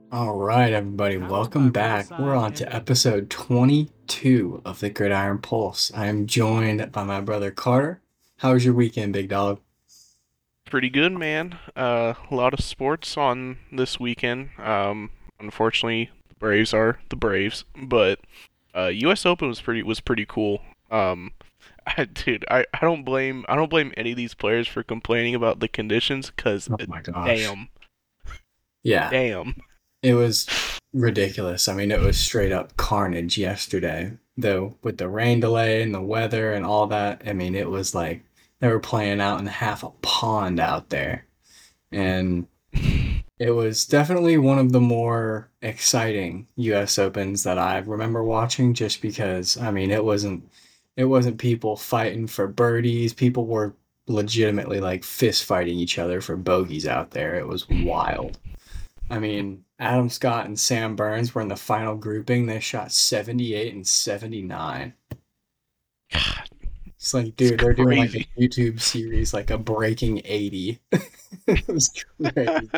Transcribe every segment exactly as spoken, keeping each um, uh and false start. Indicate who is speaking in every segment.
Speaker 1: All right, everybody, welcome back. We're on to episode twenty-two of the Gridiron Pulse. I am joined by my brother Carter. How was your weekend, big dog?
Speaker 2: Pretty good, man. Uh, a lot of sports on this weekend. Um, unfortunately, the Braves are the Braves, but uh, U S. Open was pretty was pretty cool. Um, I, dude, I, I don't blame I don't blame any of these players for complaining about the conditions, cause
Speaker 1: Oh
Speaker 2: uh,
Speaker 1: my gosh.
Speaker 2: damn,
Speaker 1: Yeah,
Speaker 2: damn.
Speaker 1: it was ridiculous. I mean, it was straight up carnage yesterday, though, with the rain delay and the weather and all that. I mean, it was like they were playing out in half a pond out there. And it was definitely one of the more exciting U S Opens that I remember watching just because I mean it wasn't it wasn't people fighting for birdies. People were legitimately like fist fighting each other for bogeys out there. It was wild. I mean, Adam Scott and Sam Burns were in the final grouping. They shot seventy-eight and seventy-nine.
Speaker 2: God,
Speaker 1: It's like,
Speaker 2: it's
Speaker 1: dude, they're doing like a
Speaker 2: crazy.
Speaker 1: YouTube series, like a breaking eighty. It was crazy.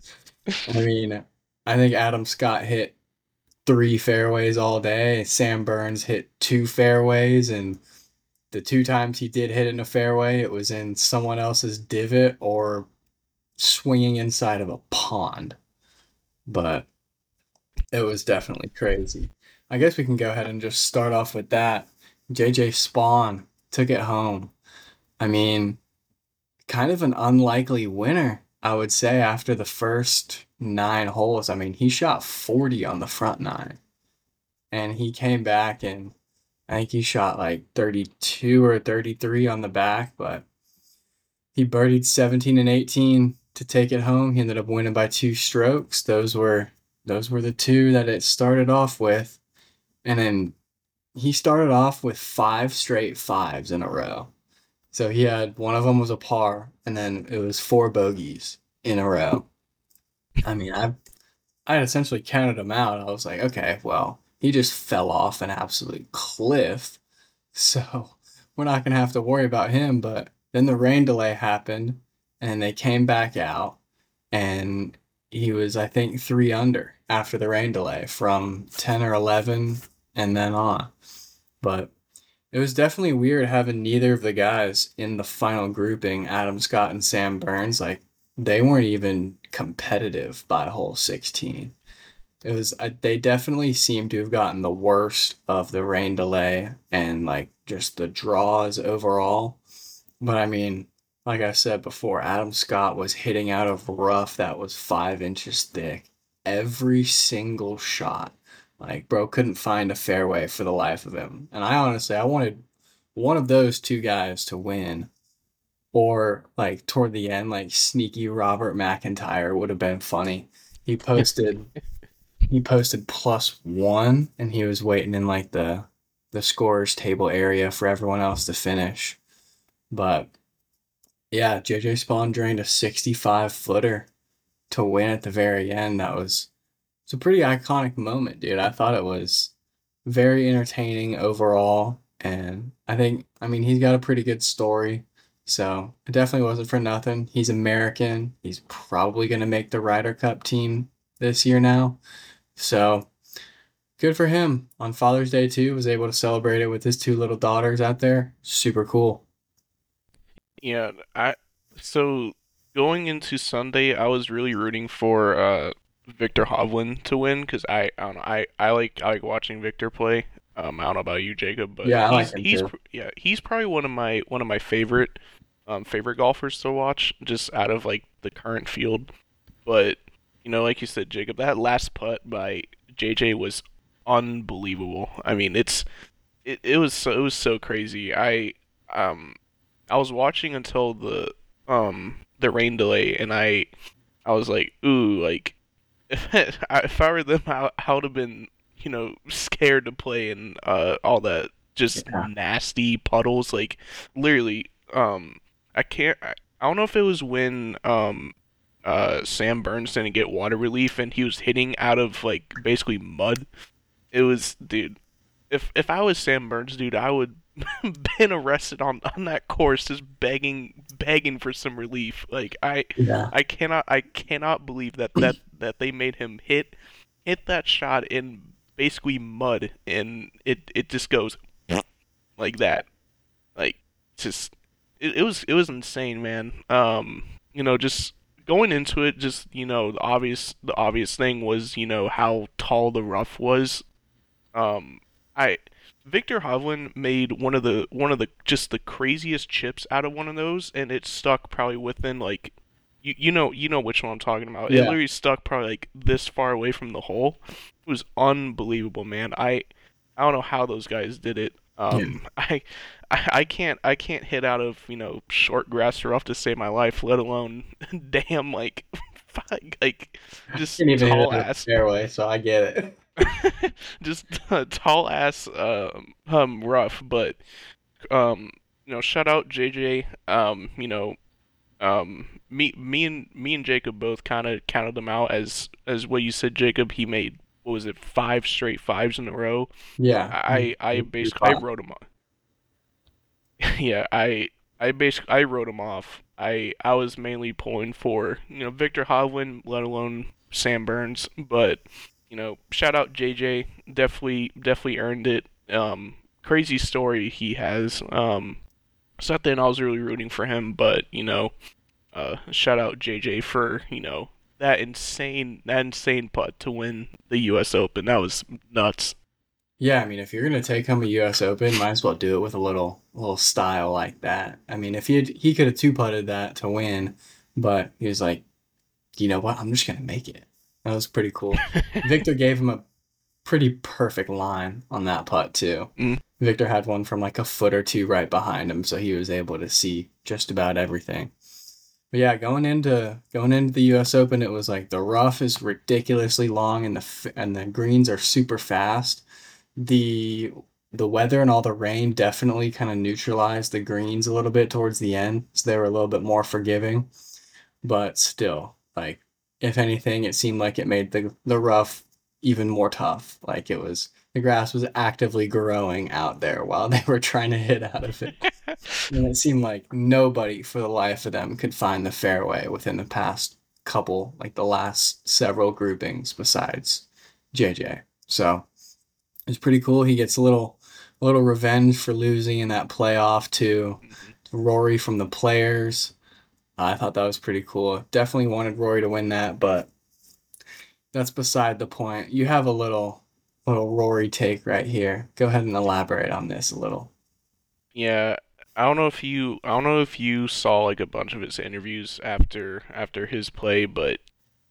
Speaker 1: I mean, I think Adam Scott hit three fairways all day. Sam Burns hit two fairways, and the two times he did hit in a fairway, it was in someone else's divot or swinging inside of a pond. But it was definitely crazy. I guess we can go ahead and just start off with that. J J Spawn took it home. I mean, kind of an unlikely winner, I would say, after the first nine holes. I mean, he shot forty on the front nine, and he came back and I think he shot like thirty-two or thirty-three on the back, but he birdied seventeen and eighteen to take it home. He ended up winning by two strokes. Those were those were the two that it started off with. And then he started off with five straight fives in a row. So he had one of them was a par, and then it was four bogeys in a row. I mean, I I had essentially counted them out. I was like, okay, well, he just fell off an absolute cliff. So we're not going to have to worry about him. But then the rain delay happened and they came back out and he was, I think, three under after the rain delay from ten or eleven and then on. But it was definitely weird having neither of the guys in the final grouping, Adam Scott and Sam Burns. Like, they weren't even competitive by hole sixteen. It was I, they definitely seem to have gotten the worst of the rain delay and like just the draws overall. But I mean, like I said before, Adam Scott was hitting out of rough that was five inches thick every single shot. Like, bro couldn't find a fairway for the life of him. And I honestly, I wanted one of those two guys to win, or like toward the end, like sneaky Robert McIntyre would have been funny. He posted he posted plus one and he was waiting in like the the scorers table area for everyone else to finish. But yeah, J J Spawn drained a sixty-five footer to win at the very end. That was it's a pretty iconic moment, dude. I thought it was very entertaining overall, and I think I mean he's got a pretty good story. So it definitely wasn't for nothing. He's American. He's probably gonna make the Ryder Cup team this year now. So good for him. On Father's Day too, was able to celebrate it with his two little daughters out there. Super cool.
Speaker 2: Yeah, I so going into Sunday, I was really rooting for uh Victor Hovland to win because I I don't know I I like I like watching Victor play. Um, I don't know about you, Jacob, but
Speaker 1: Yeah, I like
Speaker 2: he's
Speaker 1: him
Speaker 2: he's
Speaker 1: too.
Speaker 2: pr- yeah he's probably one of my one of my favorite um favorite golfers to watch just out of like the current field. But you know, like you said, Jacob, that last putt by J J was unbelievable. I mean, it's it, it was so it was so crazy. I um I was watching until the um the rain delay, and I I was like, ooh, like if I, if I were them, I, I would have been you know scared to play in uh all that just
Speaker 1: Yeah.
Speaker 2: nasty puddles. Like literally, um, I can't. I, I don't know if it was when um uh Sam Burns didn't get water relief and he was hitting out of like basically mud. It was dude. If if I was Sam Burns, dude, I would been arrested on on that course, just begging begging for some relief. Like I
Speaker 1: Yeah.
Speaker 2: I cannot I cannot believe that that that they made him hit hit that shot in basically mud, and it it just goes like that. Like just it, it was it was insane, man. Um, you know, just going into it, just you know, the obvious the obvious thing was you know how tall the rough was. Um, I Victor Hovland made one of the one of the just the craziest chips out of one of those, and it stuck probably within like you you know you know which one I'm talking about. It
Speaker 1: Yeah.
Speaker 2: literally stuck probably like this far away from the hole. It was unbelievable, man. I I don't know how those guys did it.
Speaker 1: Yeah.
Speaker 2: Um, I, I I can't I can't hit out of you know short grass rough to save my life, let alone damn like like just
Speaker 1: Can't even hit it
Speaker 2: tall
Speaker 1: in the
Speaker 2: ass
Speaker 1: fairway, so I get it.
Speaker 2: just uh, tall ass um, um rough. But um you know shout out J J. Um you know um me me and me and Jacob both kind of counted them out as as what you said, Jacob. He made what was it, five straight fives in a row.
Speaker 1: Yeah.
Speaker 2: I I
Speaker 1: Pretty
Speaker 2: basically I
Speaker 1: fun.
Speaker 2: wrote him off. Yeah, I I basically I wrote him off. I I was mainly pulling for you know Victor Hovland, let alone Sam Burns. But you know, shout out J J. Definitely definitely earned it. Um, crazy story he has. Um, something I was really rooting for him, but you know, uh, shout out J J for you know that insane that insane putt to win the U S Open. That was nuts.
Speaker 1: Yeah, I mean, if you're gonna take home a U S Open, might as well do it with a little little style like that. I mean, if he had, he could have two putted that to win, but he was like, you know what? I'm just gonna make it. That was pretty cool. Victor gave him a pretty perfect line on that putt too.
Speaker 2: Mm.
Speaker 1: Victor had one from like a foot or two right behind him, so he was able to see just about everything. But yeah, going into going into the U S Open, it was like the rough is ridiculously long and the and the greens are super fast. The the weather and all the rain definitely kind of neutralized the greens a little bit towards the end, so they were a little bit more forgiving. But still, like if anything, it seemed like it made the the rough even more tough. Like it was the grass was actively growing out there while they were trying to hit out of it. And it seemed like nobody for the life of them could find the fairway within the past couple, like the last several groupings besides J J. So it's pretty cool. He gets a little a little revenge for losing in that playoff to,
Speaker 2: Mhm.
Speaker 1: to Rory from the Players. Uh, I thought that was pretty cool. Definitely wanted Rory to win that, but that's beside the point. You have a little little Rory take right here. Go ahead and elaborate on this a little.
Speaker 2: Yeah, I don't know if you I don't know if you saw like a bunch of his interviews after after his play, but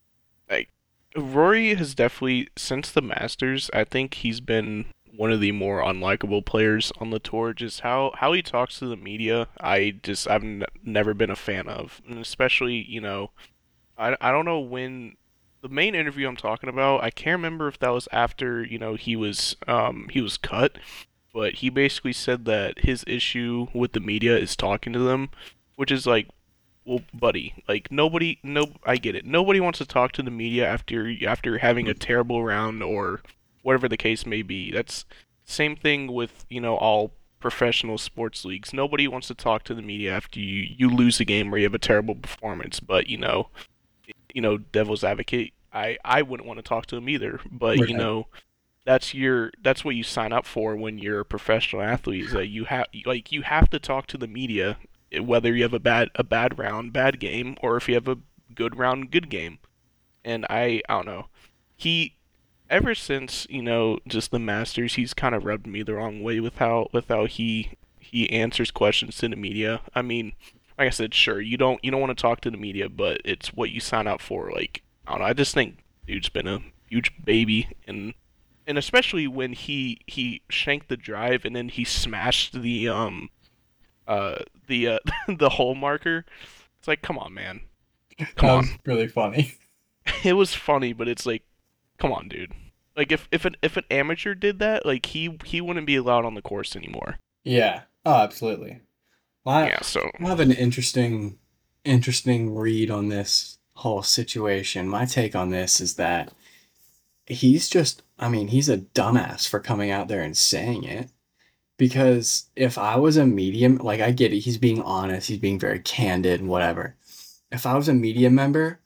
Speaker 2: like Rory has definitely since the Masters, I think he's been one of the more unlikable players on the tour. Just how how he talks to the media, I just I've n never been a fan of, and especially you know I I don't know when the main interview I'm talking about. I can't remember if that was after you know he was um he was cut, but he basically said that his issue with the media is talking to them, which is like, well, buddy, like nobody, no, I get it. Nobody wants to talk to the media after after having a terrible round or whatever the case may be. That's same thing with you know all professional sports leagues. Nobody wants to talk to the media after you you lose a game or you have a terrible performance. But you know, you know, devil's advocate, I I wouldn't want to talk to them either. But you
Speaker 1: Right.
Speaker 2: know, that's your that's what you sign up for when you're a professional athlete is that you have like you have to talk to the media whether you have a bad a bad round bad game or if you have a good round good game. And i i don't know, he ever since you know just the Masters, he's kind of rubbed me the wrong way with how with how he he answers questions to the media. I mean, like I said, sure, you don't you don't want to talk to the media, but it's what you sign up for. Like I don't know, I just think dude's been a huge baby, and and especially when he he shanked the drive and then he smashed the um uh the uh the hole marker. It's like, come on, man, come
Speaker 1: That
Speaker 2: on.
Speaker 1: was really funny.
Speaker 2: It was funny, but it's like, come on, dude. Like if if an if an amateur did that, like he he wouldn't be allowed on the course anymore.
Speaker 1: Yeah. Oh, absolutely. Well,
Speaker 2: Yeah, so
Speaker 1: I have an interesting, interesting read on this whole situation. My take on this is that he's just, I mean, he's a dumbass for coming out there and saying it. Because if I was a medium, like I get it, he's being honest, he's being very candid and whatever. If I was a media member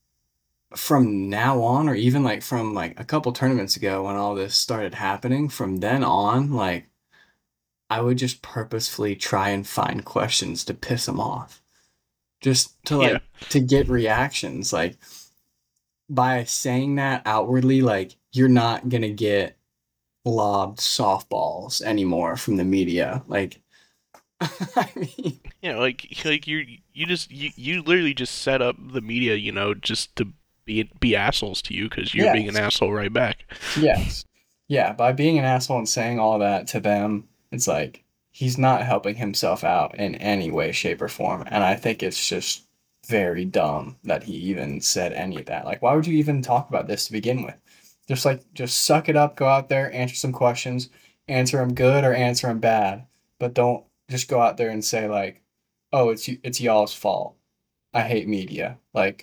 Speaker 1: from now on, or even like from like a couple tournaments ago when all this started happening, from then on, like I would just purposefully try and find questions to piss him off. Just to
Speaker 2: Yeah.
Speaker 1: like to get reactions. Like by saying that outwardly, like you're not gonna get lobbed softballs anymore from the media. Like I mean,
Speaker 2: You know, like like you you just you, you literally just set up the media, you know, just to be be assholes to you because you're being an
Speaker 1: yes,
Speaker 2: asshole right back.
Speaker 1: yes, yeah. By being an asshole and saying all that to them, it's like he's not helping himself out in any way, shape, or form. And I think it's just very dumb that he even said any of that. Like, why would you even talk about this to begin with? Just like, just suck it up, go out there, answer some questions, answer them good or answer them bad, but don't just go out there and say like, "Oh, it's y- it's y'all's fault. I hate media." Like,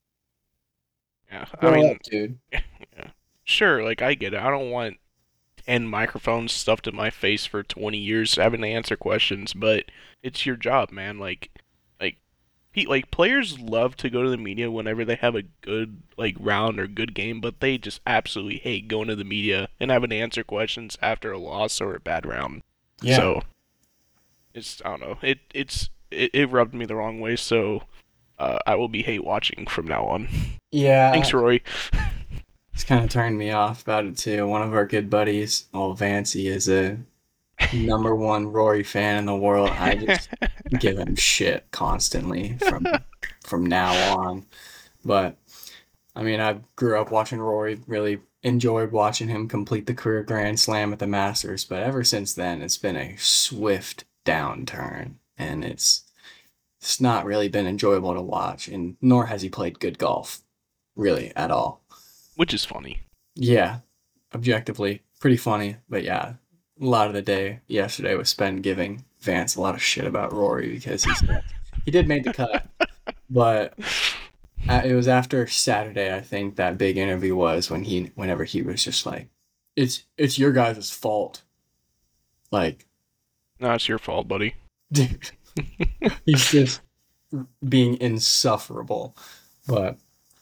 Speaker 2: Yeah, I
Speaker 1: grow
Speaker 2: mean,
Speaker 1: up, dude.
Speaker 2: yeah. Sure, like I get it. I don't want ten microphones stuffed in my face for twenty years having to answer questions, but it's your job, man. Like, like, pe- like players love to go to the media whenever they have a good like round or good game, but they just absolutely hate going to the media and having to answer questions after a loss or a bad round.
Speaker 1: Yeah,
Speaker 2: So it's I don't know. It it's it, it rubbed me the wrong way, so uh, I will be hate watching from now on.
Speaker 1: yeah.
Speaker 2: Thanks, Roy.
Speaker 1: It's kind of turned me off about it too. One of our good buddies, old Vancy, is a number one Rory fan in the world. I just give him shit constantly from from now on. But I mean, I grew up watching Rory, really enjoyed watching him complete the career Grand Slam at the Masters. But ever since then, it's been a swift downturn, and it's it's not really been enjoyable to watch. And nor has he played good golf, really, at all.
Speaker 2: Which is funny.
Speaker 1: Yeah, objectively pretty funny, but yeah, a lot of the day yesterday was spent giving Vance a lot of shit about Rory because he's he did make the cut, but uh, it was after Saturday, I think that big interview was when he whenever he was just like, it's it's your guys' fault. Like,
Speaker 2: No, it's your fault, buddy.
Speaker 1: dude, he's just being insufferable. But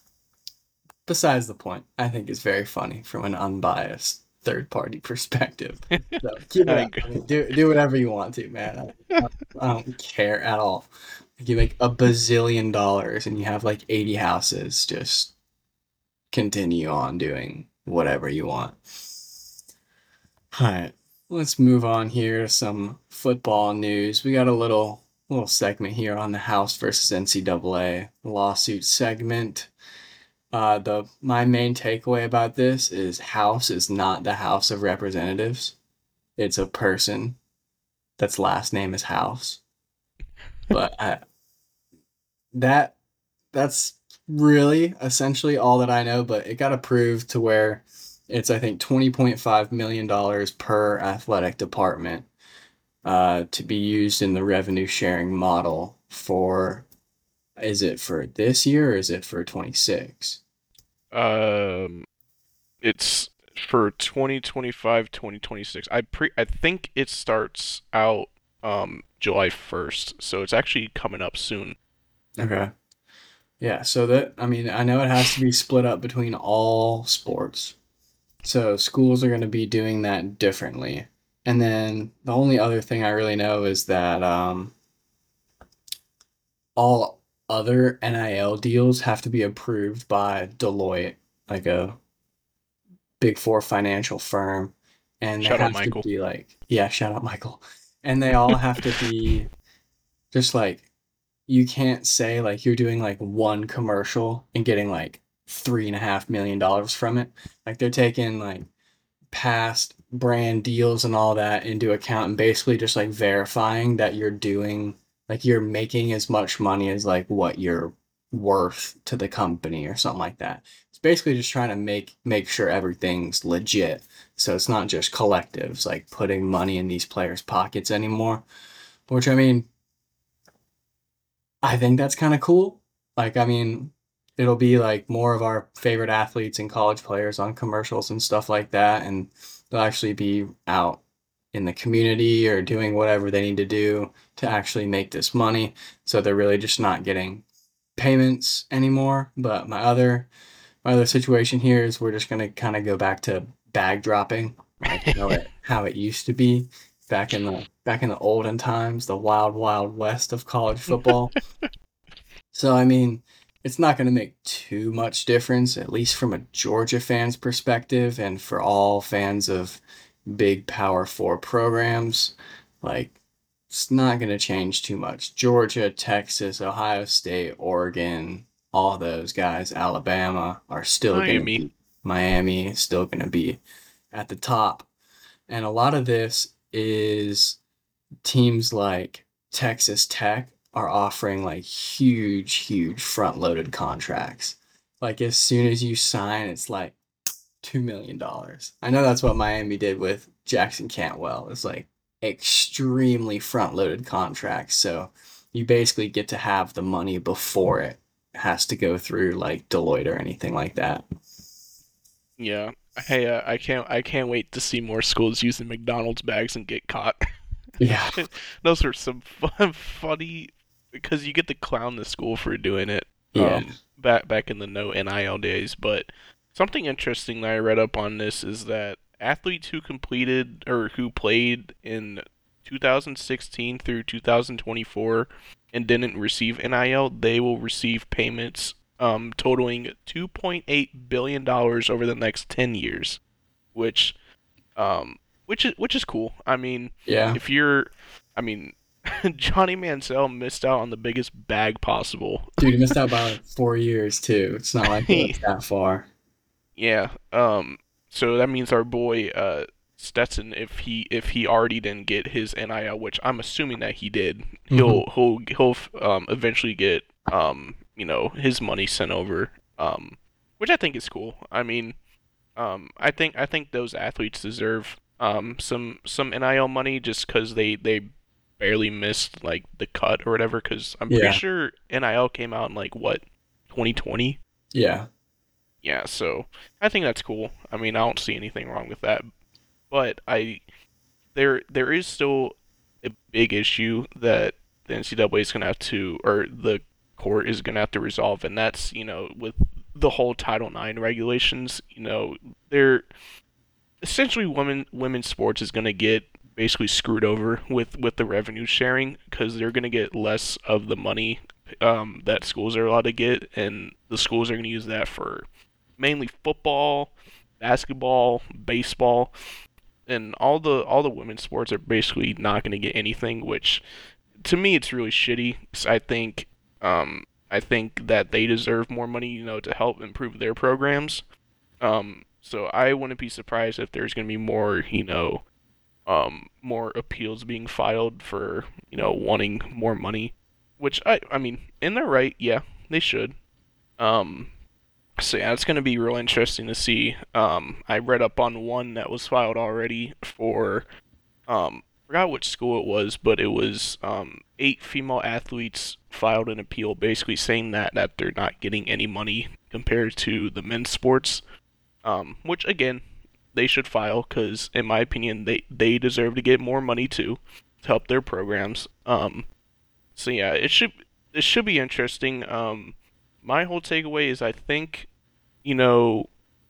Speaker 1: besides the point, I think it's very funny from an unbiased third party perspective. So keep it
Speaker 2: I
Speaker 1: up. I mean, do do whatever you want to, man. I, I don't care at all. If you make a bazillion dollars and you have like eighty houses, just continue on doing whatever you want. All right, let's move on here to some football news. We got a little little segment here on the House versus N C double A lawsuit segment. Uh, the my main takeaway about this is House is not the House of Representatives. It's a person that's last name is House. But I, that that's really essentially all that I know. But it got approved to where it's I think twenty point five million dollars per athletic department uh, to be used in the revenue sharing model for. Is it for this year or is it for twenty six?
Speaker 2: um, it's for twenty twenty-five, twenty twenty-six. I pre I think it starts out um July first, so it's actually coming up soon.
Speaker 1: Okay. Yeah, so that I mean, I know it has to be split up between all sports. So schools are going to be doing that differently. And then the only other thing I really know is that um, all other N I L deals have to be approved by Deloitte, like a big four financial firm. And they
Speaker 2: Shout out
Speaker 1: have to
Speaker 2: Michael.
Speaker 1: be like, yeah, shout out Michael. And they all have to be just like you can't say like you're doing like one commercial and getting like three and a half million dollars from it. Like they're taking like past brand deals and all that into account and basically just like verifying that you're doing like you're making as much money as like what you're worth to the company or something like that. It's basically just trying to make make sure everything's legit. So it's not just collectives like putting money in these players' pockets anymore. Which I mean, I think that's kind of cool. Like, I mean, it'll be like more of our favorite athletes and college players on commercials and stuff like that, and they'll actually be out. in the community or doing whatever they need to do to actually make this money. So they're really just not getting payments anymore. But my other my other situation here is we're just gonna kind of go back to bag dropping, like how it how it used to be back in the back in the olden times, the wild wild west of college football. So I mean, it's not going to make too much difference, at least from a Georgia fan's perspective, and for all fans of big Power Four programs. Like, it's not going to change too much. Georgia, Texas, Ohio State, Oregon, all those guys, Alabama are still going to
Speaker 2: Miami.
Speaker 1: be. Miami is still going to be at the top. And a lot of this is teams like Texas Tech are offering like huge, huge front loaded contracts. Like as soon as you sign, it's like two million dollars. I know that's what Miami did with Jackson Cantwell. It's like extremely front loaded contracts. So you basically get to have the money before it has to go through like Deloitte or anything like that.
Speaker 2: Yeah. Hey, uh, I can't I can't wait to see more schools using McDonald's bags and get caught.
Speaker 1: Yeah.
Speaker 2: Those are some fun, funny because you get to clown the school for doing it.
Speaker 1: Yeah.
Speaker 2: Um, back back in the no N I L days, but something interesting that I read up on this is that athletes who completed or who played in two thousand sixteen through two thousand twenty-four and didn't receive N I L, they will receive payments um, totaling two point eight billion dollars over the next ten years, which um, which is which is cool. I mean,
Speaker 1: Yeah.
Speaker 2: if you're, I mean, Johnny Mansell missed out on the biggest bag possible.
Speaker 1: Dude, he missed out by like four years too. It's not like it was that far.
Speaker 2: Yeah. Um. So that means our boy uh Stetson, if he if he already didn't get his N I L, which I'm assuming that he did,
Speaker 1: Mhm.
Speaker 2: he'll he'll he'll um eventually get um you know his money sent over. Um, which I think is cool. I mean, um, I think I think those athletes deserve um some some N I L money just because they they barely missed like the cut or whatever. Because I'm pretty
Speaker 1: Yeah.
Speaker 2: sure N I L came out in like what twenty twenty.
Speaker 1: Yeah.
Speaker 2: Yeah, so I think that's cool. I mean, I don't see anything wrong with that. But I there there is still a big issue that the N C double A is gonna have to, or the court is gonna have to resolve, and that's you know with the whole Title nine regulations. You know, they're essentially women women's sports is gonna get basically screwed over with with the revenue sharing because they're gonna get less of the money um, that schools are allowed to get, and the schools are gonna use that for mainly football, basketball, baseball, and all the all the women's sports are basically not going to get anything. Which to me, it's really shitty. 'Cause I think um, I think that they deserve more money, you know, to help improve their programs. Um, so I wouldn't be surprised if there's going to be more, you know, um, more appeals being filed for you know wanting more money. Which I I mean, in their right, yeah, they should. Um, so yeah, it's gonna be real interesting to see. Um, I read up on one that was filed already for um, forgot which school it was, but it was um eight female athletes filed an appeal, basically saying that that they're not getting any money compared to the men's sports. Um, which again, they should file because in my opinion, they they deserve to get more money too to help their programs. Um, so yeah, it should it should be interesting. Um, my whole takeaway is I think you know,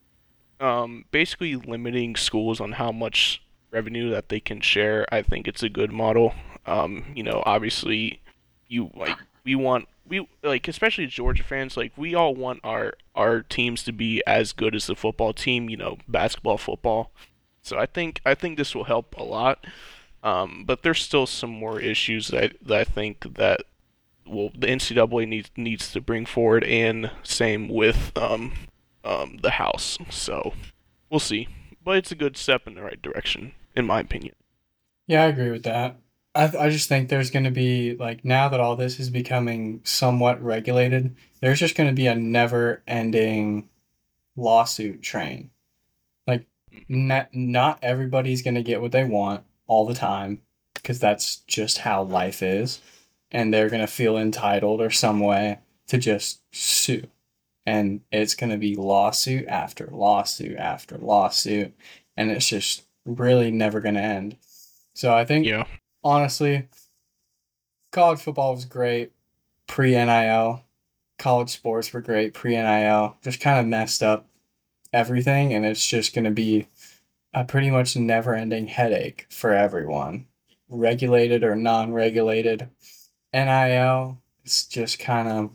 Speaker 2: um, basically limiting schools on how much revenue that they can share. I think it's a good model. Um, you know, obviously, you like we want we like especially Georgia fans like we all want our our teams to be as good as the football team. You know, basketball, football. So I think I think this will help a lot. Um, but there's still some more issues that that I think that well the N C double A needs needs to bring forward, and same with um um the House. So we'll see, but it's a good step in the right direction, in my opinion.
Speaker 1: Yeah, I agree with that. I I just think there's going to be like now that all this is becoming somewhat regulated, there's just going to be a never-ending lawsuit train. Like not not everybody's going to get what they want all the time because that's just how life is, and they're going to feel entitled or some way to just sue. And it's going to be lawsuit after lawsuit after lawsuit, and it's just really never going to end. So I think,
Speaker 2: Yeah.
Speaker 1: honestly, college football was great pre N I L. College sports were great pre N I L. Just kind of messed up everything, and it's just going to be a pretty much never ending headache for everyone, regulated or non regulated. N I L, it's just kind of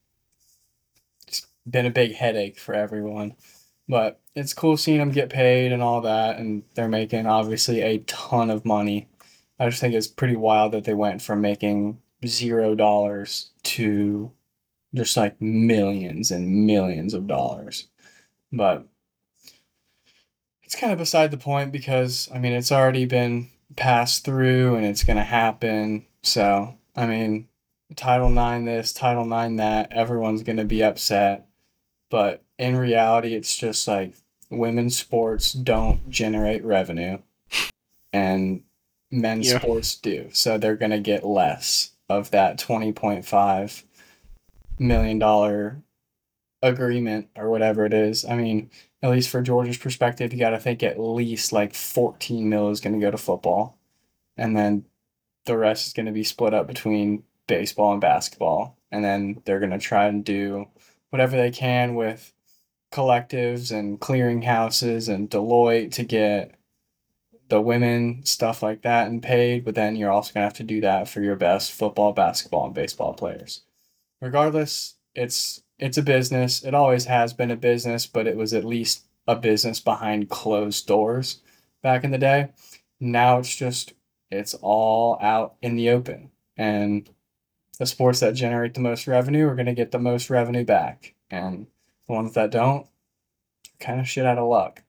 Speaker 1: it's been a big headache for everyone. But it's cool seeing them get paid and all that, and they're making obviously a ton of money. I just think it's pretty wild that they went from making zero dollars to just like millions and millions of dollars. But it's kind of beside the point because, I mean, it's already been passed through and it's going to happen. So, I mean, Title nine this, Title nine that, everyone's going to be upset. But in reality, it's just like women's sports don't generate revenue and men's
Speaker 2: Yeah.
Speaker 1: sports do. So they're going to get less of that twenty point five million dollar agreement or whatever it is. I mean, at least for Georgia's perspective, you got to think at least like fourteen mil is going to go to football. And then the rest is going to be split up between baseball and basketball. And then they're going to try and do whatever they can with collectives and clearinghouses and Deloitte to get the women stuff like that and paid. But then you're also going to have to do that for your best football, basketball, and baseball players. Regardless, it's it's a business. It always has been a business, but it was at least a business behind closed doors back in the day. Now it's just it's all out in the open. And the sports that generate the most revenue are going to get the most revenue back. And the ones that don't, kind of shit out of luck.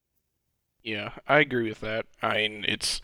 Speaker 2: Yeah, I agree with that. I mean, it's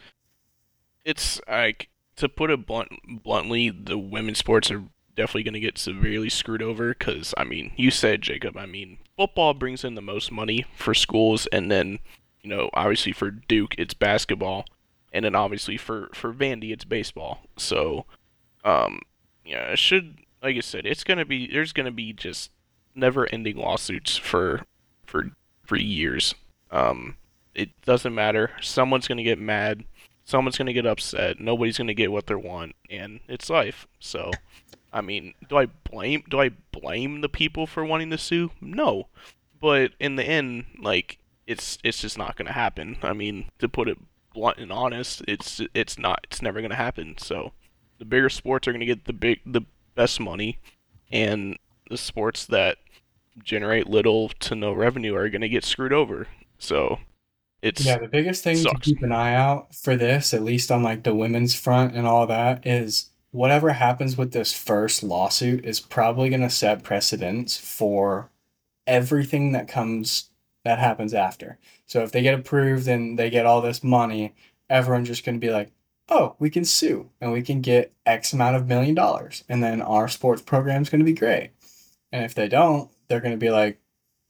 Speaker 2: it's like to put it blunt, bluntly, the women's sports are definitely going to get severely screwed over because I mean, you said Jacob. I mean, football brings in the most money for schools, and then you know, obviously for Duke, it's basketball, and then obviously for for Vandy, it's baseball. So, um, yeah, it should like I said, it's gonna be there's gonna be just never-ending lawsuits for for for years. Um, it doesn't matter. Someone's gonna get mad. Someone's gonna get upset. Nobody's gonna get what they want, and it's life. So, I mean, do I blame do I blame the people for wanting to sue? No, but in the end, like it's it's just not gonna happen. I mean, to put it blunt and honest, it's it's not it's never gonna happen. So, the bigger sports are gonna get the big the best money, and the sports that generate little to no revenue are gonna get screwed over. So,
Speaker 1: Yeah,
Speaker 2: it's
Speaker 1: the biggest thing to
Speaker 2: sucks.
Speaker 1: keep an eye out for this, at least on like the women's front and all that, is whatever happens with this first lawsuit is probably going to set precedents for everything that comes that happens after. So if they get approved and they get all this money, everyone's just going to be like, "Oh, we can sue and we can get X amount of million dollars, and then our sports program is going to be great." And if they don't, they're going to be like,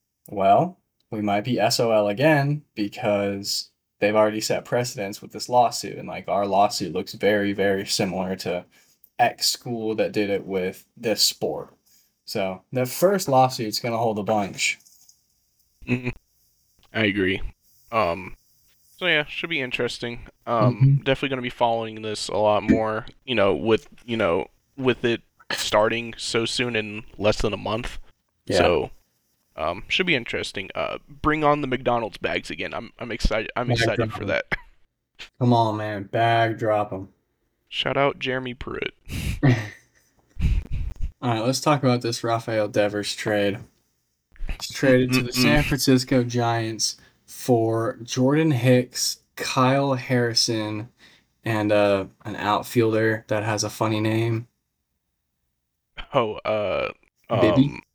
Speaker 1: well, we might be S O L again because they've already set precedents with this lawsuit. And like our lawsuit looks very, very similar to X school that did it with this sport. So the first lawsuit's going to hold a bunch.
Speaker 2: Mhm, I agree. Um, So yeah, should be interesting. Um,
Speaker 1: Mm-hmm.
Speaker 2: definitely going to be following this a lot more. You know, with you know with it starting so soon in less than a month.
Speaker 1: Yeah.
Speaker 2: So um, should be interesting. Uh, bring on the McDonald's bags again. I'm I'm excited. I'm
Speaker 1: Bag
Speaker 2: excited
Speaker 1: drop
Speaker 2: for
Speaker 1: 'em.
Speaker 2: that.
Speaker 1: Come on, man. Bag drop them.
Speaker 2: Shout out Jeremy Pruitt.
Speaker 1: All right, let's talk about this Rafael Devers trade. He's traded to the
Speaker 2: Mm-mm-mm.
Speaker 1: San Francisco Giants for Jordan Hicks, Kyle Harrison, and uh, an outfielder that has a funny name,
Speaker 2: Oh, uh,
Speaker 1: Bibby.
Speaker 2: um,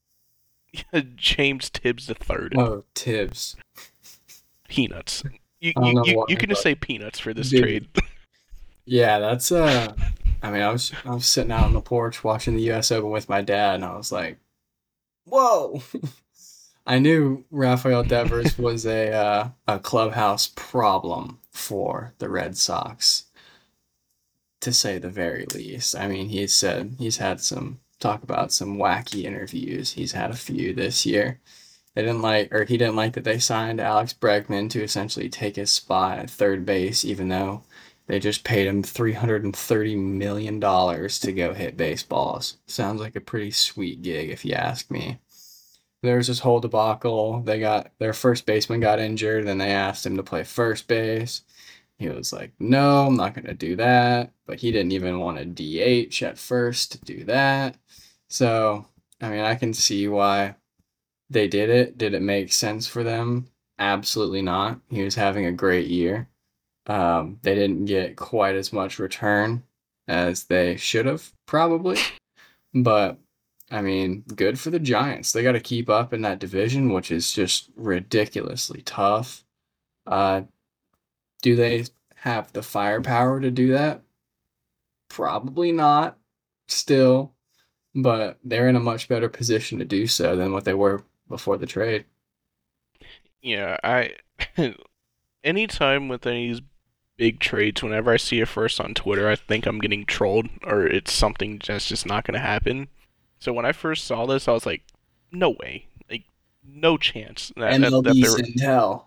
Speaker 2: James Tibbs the third.
Speaker 1: Oh, Tibbs.
Speaker 2: Peanuts. You
Speaker 1: I don't
Speaker 2: you
Speaker 1: know
Speaker 2: you
Speaker 1: why,
Speaker 2: you can just
Speaker 1: but
Speaker 2: say peanuts for this
Speaker 1: Bibby.
Speaker 2: trade.
Speaker 1: Yeah, that's uh. I mean, I was I was sitting out on the porch watching the U S Open with my dad, and I was like, "Whoa!" I knew Rafael Devers was a uh, a clubhouse problem for the Red Sox, to say the very least. I mean, he said he's had some talk about some wacky interviews. He's had a few this year. They didn't like, or he didn't like that they signed Alex Bregman to essentially take his spot at third base, even though They just paid him three hundred thirty million dollars to go hit baseballs. Sounds like a pretty sweet gig, if you ask me. There was this whole debacle. They got their first baseman got injured, and they asked him to play first base. He was like, no, I'm not going to do that. But he didn't even want to D H at first to do that. So, I mean, I can see why they did it. Did it make sense for them? Absolutely not. He was having a great year. Um, they didn't get quite as much return as they should have, probably. But, I mean, good for the Giants. They got to keep up in that division, which is just ridiculously tough. Uh, do they have the firepower to do that? Probably not, still. But they're in a much better position to do so than what they were before the trade.
Speaker 2: Yeah, I anytime with any of these big trades, whenever I see it first on Twitter, I think I'm getting trolled or it's something that's just not going to happen. So when I first saw this, I was like, no way. Like, no chance that, that, that
Speaker 1: M L B
Speaker 2: there
Speaker 1: Intel.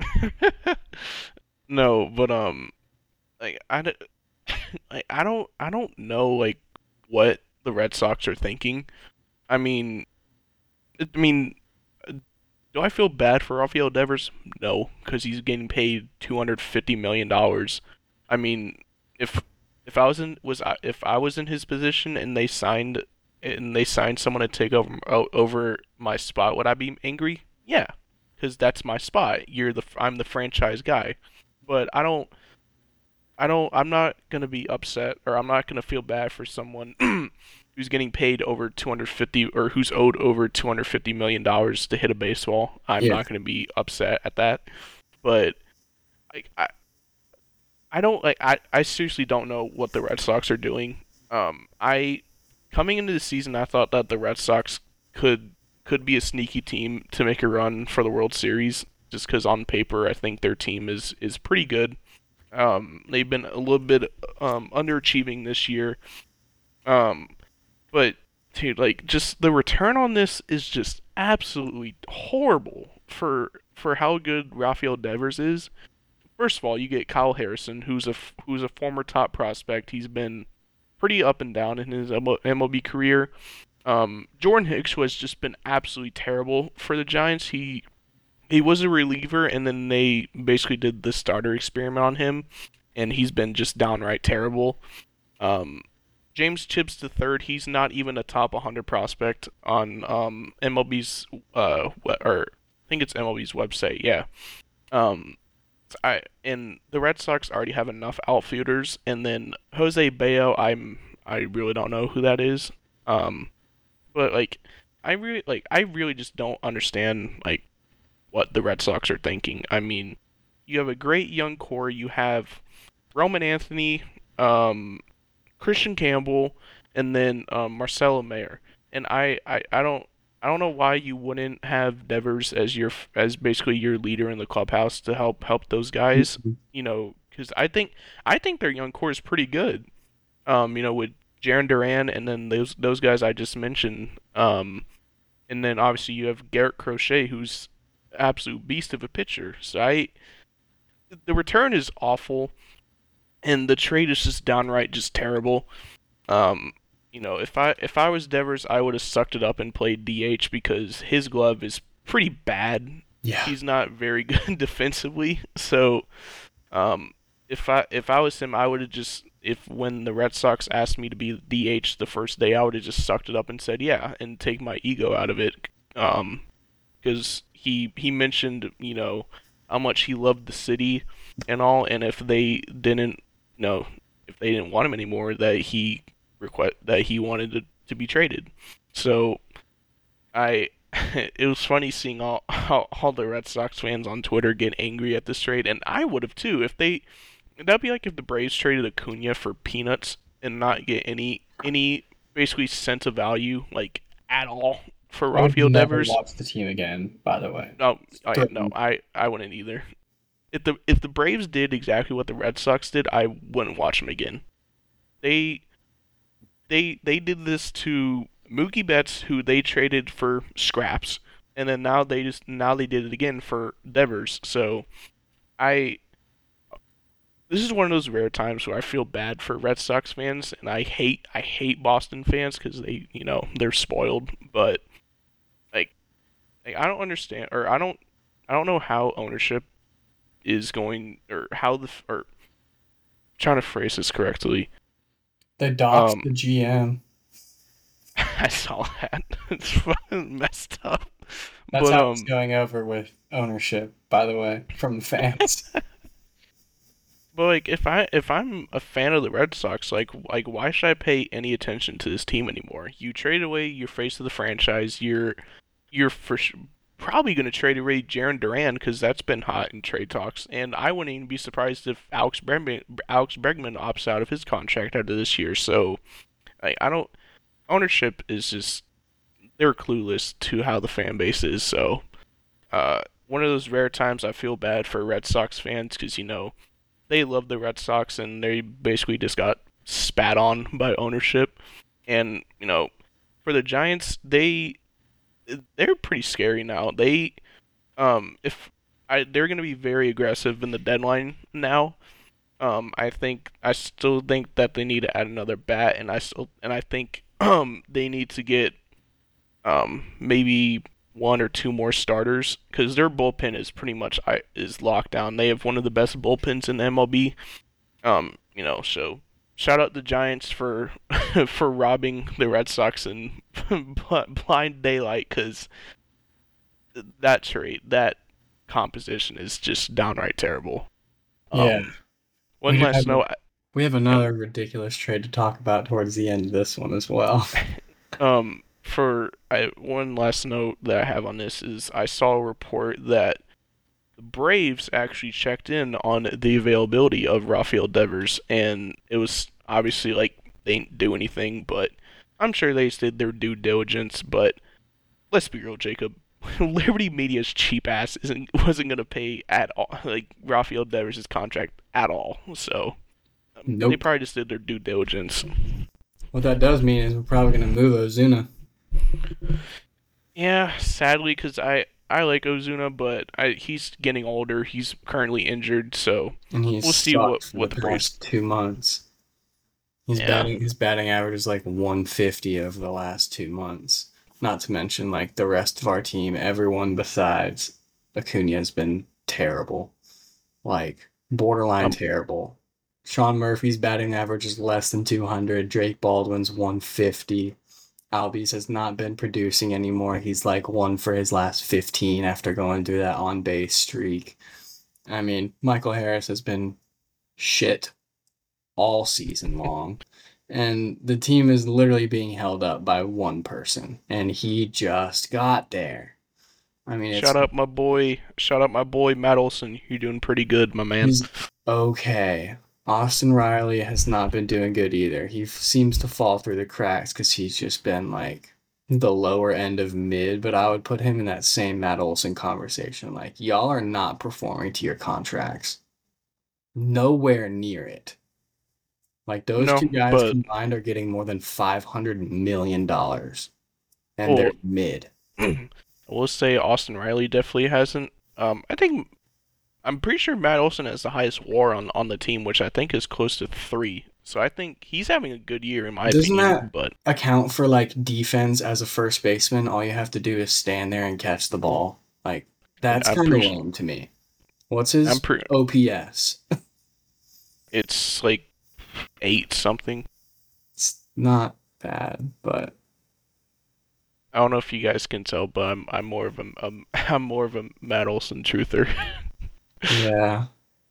Speaker 2: No, but um like I, d- like, I don't I don't know like what the Red Sox are thinking. I mean, I mean, do I feel bad for Rafael Devers? No, because he's getting paid two hundred fifty million dollars. I mean, if if I was in was I, if I was in his position and they signed and they signed someone to take over over my spot, would I be angry? Yeah, because that's my spot. You're the I'm the franchise guy, but I don't I don't I'm not gonna be upset or I'm not gonna feel bad for someone who's getting paid over two hundred fifty or who's owed over two hundred fifty million dollars to hit a baseball. I'm
Speaker 1: Yeah.
Speaker 2: not gonna be upset at that. But like I I don't like I, I seriously don't know what the Red Sox are doing. Um I coming into the season I thought that the Red Sox could could be a sneaky team to make a run for the World Series just cuz on paper I think their team is is pretty good. Um, they've been a little bit um, underachieving this year. Um, but dude, like just the return on this is just absolutely horrible for for how good Rafael Devers is. First of all, you get Kyle Harrison, who's a who's a former top prospect. He's been pretty up and down in his M L B career. Um, Jordan Hicks, who has just been absolutely terrible for the Giants. He he was a reliever, and then they basically did the starter experiment on him, and he's been just downright terrible. Um, James Chips the third, he's not even a top one hundred prospect on um, M L B's uh or I think it's M L B's website. Yeah. Um, I and the Red Sox already have enough outfielders, and then Jose Bayo, I'm I really don't know who that is. Um, but like I really like I really just don't understand like what the Red Sox are thinking. I mean, you have a great young core. You have Roman Anthony, um, Christian Campbell, and then um, Marcelo Mayer. And I, I, I don't I don't know why you wouldn't have Devers as your as basically your leader in the clubhouse to help help those guys. You know, because I think I think their young core is pretty good. Um, you know, with Jaron Duran and then those those guys I just mentioned. Um, and then obviously you have Garrett Crochet, who's absolute beast of a pitcher. So I, the return is awful, and the trade is just downright just terrible. Um, you know, if I if I was Devers, I would have sucked it up and played D H because his glove is pretty bad.
Speaker 1: Yeah.
Speaker 2: He's not very good defensively. So, um, if I if I was him, I would have just if when the Red Sox asked me to be D H the first day, I would have just sucked it up and said yeah and take my ego out of it. Um, because he he mentioned you know how much he loved the city and all, and if they didn't you know if they didn't want him anymore, that he request that he wanted to, to be traded. So I it was funny seeing all, all all the Red Sox fans on Twitter get angry at this trade, and I would have too if they. That'd be like if the Braves traded Acuna for peanuts and not get any any basically sense of value like at all for
Speaker 1: I would
Speaker 2: Rafael
Speaker 1: never
Speaker 2: Devers.
Speaker 1: watch the team again, by the way.
Speaker 2: No, oh yeah, no,
Speaker 1: Certain.
Speaker 2: I, I wouldn't either. If the if the Braves did exactly what the Red Sox did, I wouldn't watch them again. They they they did this to Mookie Betts, who they traded for scraps, and then now they just now they did it again for Devers. So I this is one of those rare times where I feel bad for Red Sox fans, and I hate I hate Boston fans because they you know they're spoiled. But like, like I don't understand, or I don't I don't know how ownership is going, or how the or trying to phrase this correctly.
Speaker 1: They doxed
Speaker 2: Um,
Speaker 1: the G M.
Speaker 2: I saw that. It's fucking messed up.
Speaker 1: That's
Speaker 2: But
Speaker 1: how it's
Speaker 2: um,
Speaker 1: going over with ownership, by the way, from the fans.
Speaker 2: but like if I if I'm a fan of the Red Sox, like like why should I pay any attention to this team anymore? You trade away your face of the franchise. You're you're for sh- probably going to trade away Jaron Duran because that's been hot in trade talks. And I wouldn't even be surprised if Alex Bregman Alex Bregman opts out of his contract after this year. So I I don't ownership is just they're clueless to how the fan base is. So uh, one of those rare times I feel bad for Red Sox fans because you know they love the Red Sox and they basically just got spat on by ownership. And you know, for the Giants, they they're pretty scary now. They um if I they're going to be very aggressive in the deadline now. Um, I think I still think that they need to add another bat, and I still and I think um they need to get um maybe one or two more starters because their bullpen is pretty much is locked down. They have one of the best bullpens in the M L B. Um, you know, so shout out the Giants for for robbing the Red Sox in blind daylight because that trade that composition is just downright terrible.
Speaker 1: Yeah,
Speaker 2: Um,
Speaker 1: we
Speaker 2: one
Speaker 1: do
Speaker 2: last
Speaker 1: have a,
Speaker 2: note.
Speaker 1: we have another ridiculous trade to talk about towards the end of this one as well.
Speaker 2: Um, for I, one last note that I have on this is I saw a report that the Braves actually checked in on the availability of Rafael Devers, and it was obviously like they didn't do anything, but I'm sure they did their due diligence. But let's be real, Jacob. Liberty Media's cheap ass isn't wasn't gonna pay at all, like Rafael Devers' contract at all. So um, they
Speaker 1: Nope.
Speaker 2: probably just did their due diligence.
Speaker 1: What that does mean is we're probably going to move Ozuna.
Speaker 2: Yeah, sadly, because I I like Ozuna, but I he's getting older. He's currently injured, so
Speaker 1: And he's
Speaker 2: we'll see what
Speaker 1: sucked for the
Speaker 2: what the Braves.
Speaker 1: past two months. He's
Speaker 2: Yeah,
Speaker 1: batting his batting average is like one fifty over the last two months. Not to mention like the rest of our team, everyone besides Acuna has been terrible. Like borderline
Speaker 2: um,
Speaker 1: terrible. Sean Murphy's batting average is less than two hundred. Drake Baldwin's one fifty. Albies has not been producing anymore. He's like one for his last fifteen after going through that on base streak. I mean, Michael Harris has been shit all season long. And the team is literally being held up by one person. And he just got there. I mean, it's
Speaker 2: shout out my boy, shout out my boy Matt Olson. You're doing pretty good, my man.
Speaker 1: he's okay. Austin Riley has not been doing good either. He seems to fall through the cracks because he's just been like the lower end of mid, but I would put him in that same Matt Olson conversation. Like, y'all are not performing to your contracts. Nowhere near it. Like, those
Speaker 2: No,
Speaker 1: two guys
Speaker 2: but
Speaker 1: combined are getting more than five hundred million dollars and they're
Speaker 2: well,
Speaker 1: mid.
Speaker 2: I will say Austin Riley definitely hasn't. Um, I think I'm pretty sure Matt Olson has the highest WAR on on the team, which I think is close to three. So I think he's having a good year in my
Speaker 1: Doesn't
Speaker 2: opinion.
Speaker 1: that
Speaker 2: But
Speaker 1: account for like defense as a first baseman? All you have to do is stand there and catch the ball. Like, that's
Speaker 2: I'm
Speaker 1: kind of
Speaker 2: pretty
Speaker 1: lame to me. What's
Speaker 2: I'm
Speaker 1: his
Speaker 2: pretty.
Speaker 1: O P S?
Speaker 2: It's like eight something.
Speaker 1: It's not bad, but
Speaker 2: I don't know if you guys can tell, but I'm I'm more of a um, I'm more of a Matt Olson truther.
Speaker 1: yeah.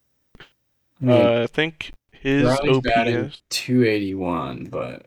Speaker 1: I mean,
Speaker 2: uh, I think his
Speaker 1: Riley's batting
Speaker 2: O P S
Speaker 1: two eighty-one, but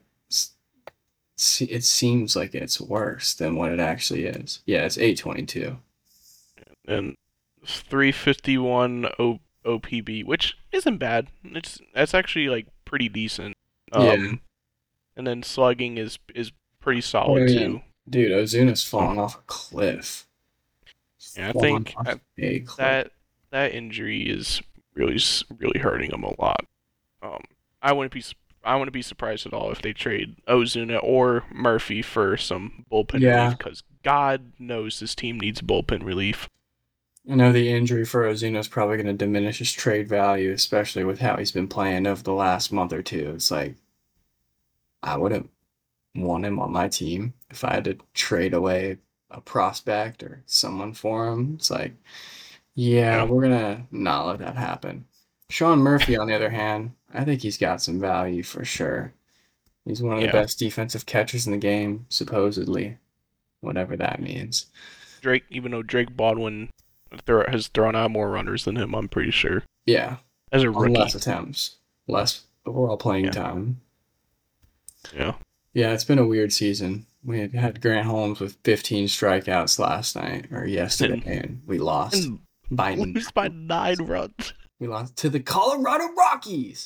Speaker 1: it seems like it's worse than what it actually is. Yeah, it's eight twenty-two.
Speaker 2: and three fifty-one o- OPB, which isn't bad. It's that's actually like pretty decent.
Speaker 1: Yeah.
Speaker 2: Um, and then slugging is is pretty
Speaker 1: But I
Speaker 2: solid
Speaker 1: mean,
Speaker 2: too.
Speaker 1: dude, Ozuna's falling off a cliff.
Speaker 2: And I
Speaker 1: Falling
Speaker 2: think
Speaker 1: off
Speaker 2: I,
Speaker 1: a cliff.
Speaker 2: that that injury is really really hurting him a lot. Um, I wouldn't be I wouldn't be surprised at all if they trade Ozuna or Murphy for some bullpen
Speaker 1: Yeah.
Speaker 2: relief because God knows this team needs bullpen relief.
Speaker 1: I know the injury for Ozuna is probably going to diminish his trade value, especially with how he's been playing over the last month or two. It's like I wouldn't want him on my team if I had to trade away a prospect or someone for him. It's like, yeah,
Speaker 2: Yeah.
Speaker 1: we're gonna not let that happen. Sean Murphy, on the other hand, I think he's got some value for sure. He's one of the
Speaker 2: Yeah.
Speaker 1: best defensive catchers in the game, supposedly, whatever that means.
Speaker 2: Drake, even though Drake Baldwin throw, has thrown out more runners than him, I'm pretty sure
Speaker 1: Yeah,
Speaker 2: as a
Speaker 1: on less
Speaker 2: rookie.
Speaker 1: attempts, less overall playing
Speaker 2: Yeah.
Speaker 1: time.
Speaker 2: Yeah.
Speaker 1: Yeah, it's been a weird season. We had, had Grant Holmes with fifteen strikeouts last night or yesterday,
Speaker 2: And
Speaker 1: and we lost
Speaker 2: and
Speaker 1: by
Speaker 2: lose by nine runs.
Speaker 1: we lost to the Colorado Rockies.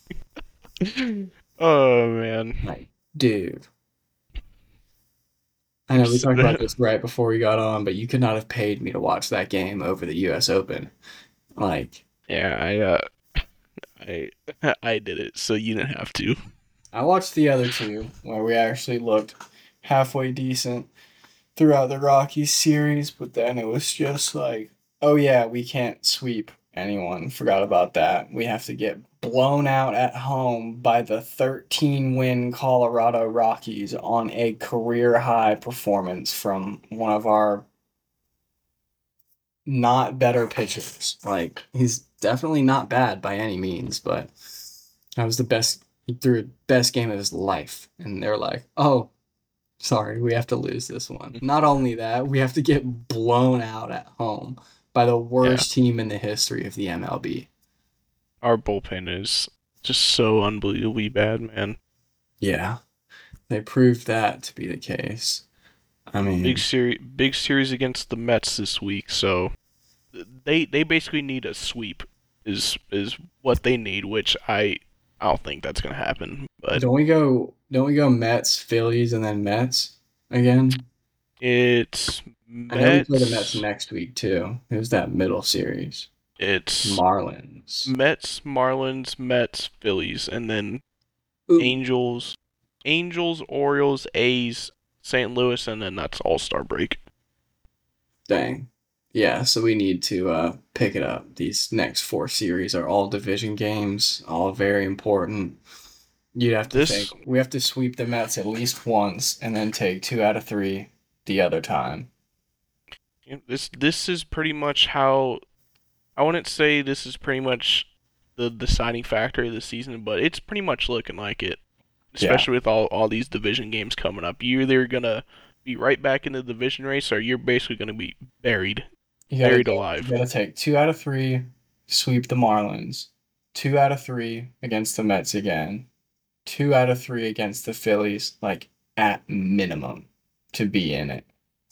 Speaker 2: Oh man.
Speaker 1: Like, dude, I
Speaker 2: I'm
Speaker 1: know we
Speaker 2: so,
Speaker 1: talked about this right before we got on, but you could not have paid me to watch that game over the U S Open. Like,
Speaker 2: yeah, I uh I I did it, so you didn't have to.
Speaker 1: I watched the other two where we actually looked halfway decent throughout the Rockies series, but then it was just like, oh yeah, we can't sweep anyone. Forgot about that. We have to get blown out at home by the thirteen win Colorado Rockies on a career high performance from one of our not better pitchers. Like, he's definitely not bad by any means, but that was the best. He threw the best game of his life, and they're like, "Oh, sorry, we have to lose this one." Not only that, we have to get blown out at home by the
Speaker 2: Yeah,
Speaker 1: worst team in the history of the M L B.
Speaker 2: our bullpen is just so unbelievably bad, man.
Speaker 1: Yeah, they proved that to be the case. I
Speaker 2: Big
Speaker 1: mean,
Speaker 2: series, big series against the Mets this week, so they they basically need a sweep is is what they need, which I I don't think that's gonna happen. But
Speaker 1: don't we go? Don't we go Mets, Phillies, and then Mets again?
Speaker 2: it's
Speaker 1: I know we play the Mets
Speaker 2: Mets,
Speaker 1: next week too. Who's that middle series?
Speaker 2: it's
Speaker 1: Marlins.
Speaker 2: Mets, Marlins, Mets, Phillies, and then
Speaker 1: Ooh,
Speaker 2: Angels, Angels, Orioles, A's, Saint Louis, and then that's All Star break.
Speaker 1: dang. Yeah, so we need to uh, pick it up. These next four series are all division games, all very important. You'd have to think
Speaker 2: This
Speaker 1: we have to sweep the Mets at least once and then take two out of three the other time.
Speaker 2: this this is pretty much how I wouldn't say this is pretty much the deciding factor of the season, but it's pretty much looking like it.
Speaker 1: Yeah,
Speaker 2: Especially with all all these division games coming up, you're either gonna be right back in the division race, or you're basically gonna be buried,
Speaker 1: you gotta
Speaker 2: buried
Speaker 1: go, you
Speaker 2: alive.
Speaker 1: gotta take two out of three, sweep the Marlins, two out of three against the Mets again, two out of three against the Phillies, like at minimum to be in it.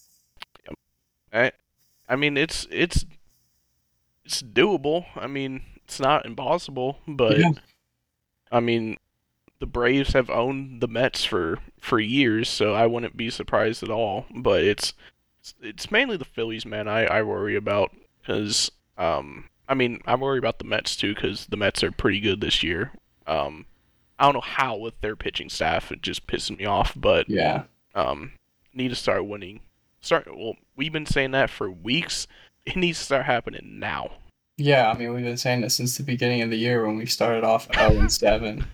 Speaker 2: I I mean, it's it's it's doable. I mean, it's not impossible, but
Speaker 1: Yeah.
Speaker 2: I mean, the Braves have owned the Mets for for years, so I wouldn't be surprised at all. But it's it's mainly the Phillies, man. I I worry about because um I mean I worry about the Mets too because the Mets are pretty good this year. Um, I don't know how with their pitching staff, it just pisses me off, but
Speaker 1: Yeah.
Speaker 2: um, need to start winning. Start well, we've been saying that for weeks. It needs to start happening now.
Speaker 1: Yeah, I mean, we've been saying this since the beginning of the year when we started off oh and seven.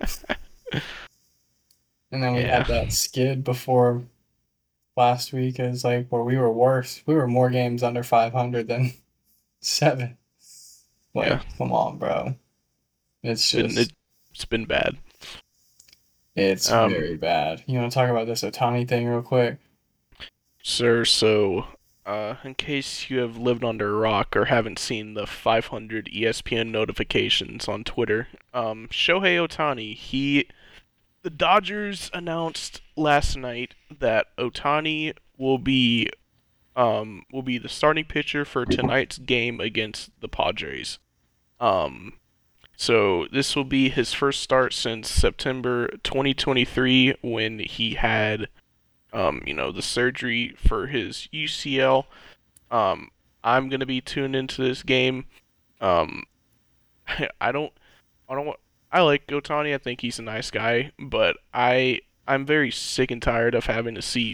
Speaker 1: And then we had
Speaker 2: Yeah,
Speaker 1: that skid before last week is like where we were worse. We were more games under five hundred than seven.
Speaker 2: yeah.
Speaker 1: Like, come on, bro. It's
Speaker 2: It's been
Speaker 1: just,
Speaker 2: it, it's been bad.
Speaker 1: it's
Speaker 2: Um,
Speaker 1: very bad. You want to talk about this Otani thing real quick?
Speaker 2: sir. So, uh, in case you have lived under a rock or haven't seen the five hundred E S P N notifications on Twitter, um, Shohei Otani, he the Dodgers announced last night that Otani will be um will be the starting pitcher for tonight's game against the Padres. Um so this will be his first start since September twenty twenty-three when he had um you know the surgery for his U C L. Um I'm going to be tuned into this game. Um I don't I don't want. I like Otani. I think he's a nice guy, but I I'm very sick and tired of having to see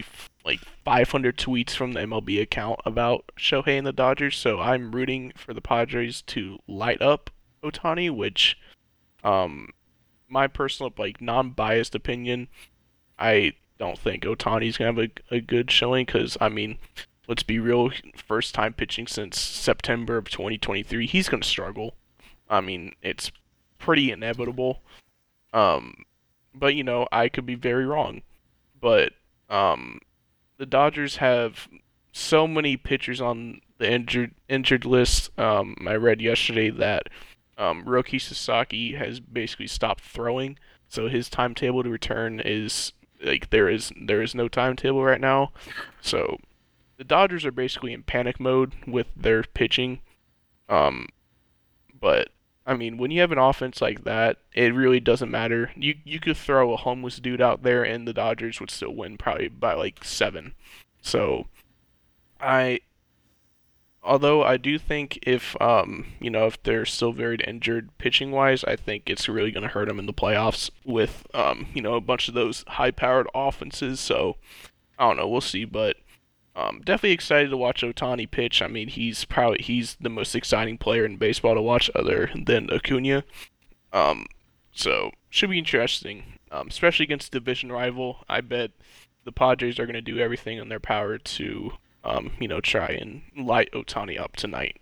Speaker 2: like five hundred tweets from the M L B account about Shohei and the Dodgers. So I'm rooting for the Padres to light up Otani, which um my personal like non-biased opinion, I don't think Otani's gonna have a, a good showing because I mean, let's be real, first time pitching since September of twenty twenty-three, he's gonna struggle. I mean, it's pretty inevitable. Um, but you know, I could be very wrong. But um, the Dodgers have so many pitchers on the injured injured list. Um, I read yesterday that um, Roki Sasaki has basically stopped throwing, so his timetable to return is like there is there is no timetable right now. So the Dodgers are basically in panic mode with their pitching. Um, but I mean, when you have an offense like that, it really doesn't matter. You you could throw a homeless dude out there, and the Dodgers would still win probably by like seven. So I, although I do think if um you know if they're still very injured pitching wise, I think it's really going to hurt them in the playoffs with um you know a bunch of those high powered offenses. So I don't know, we'll see, but um, definitely excited to watch Otani pitch. I mean, he's probably he's the most exciting player in baseball to watch, other than Acuna. Um, so should be interesting, um, especially against division rival. I bet the Padres are going to do everything in their power to, um, you know, try and light Otani up tonight.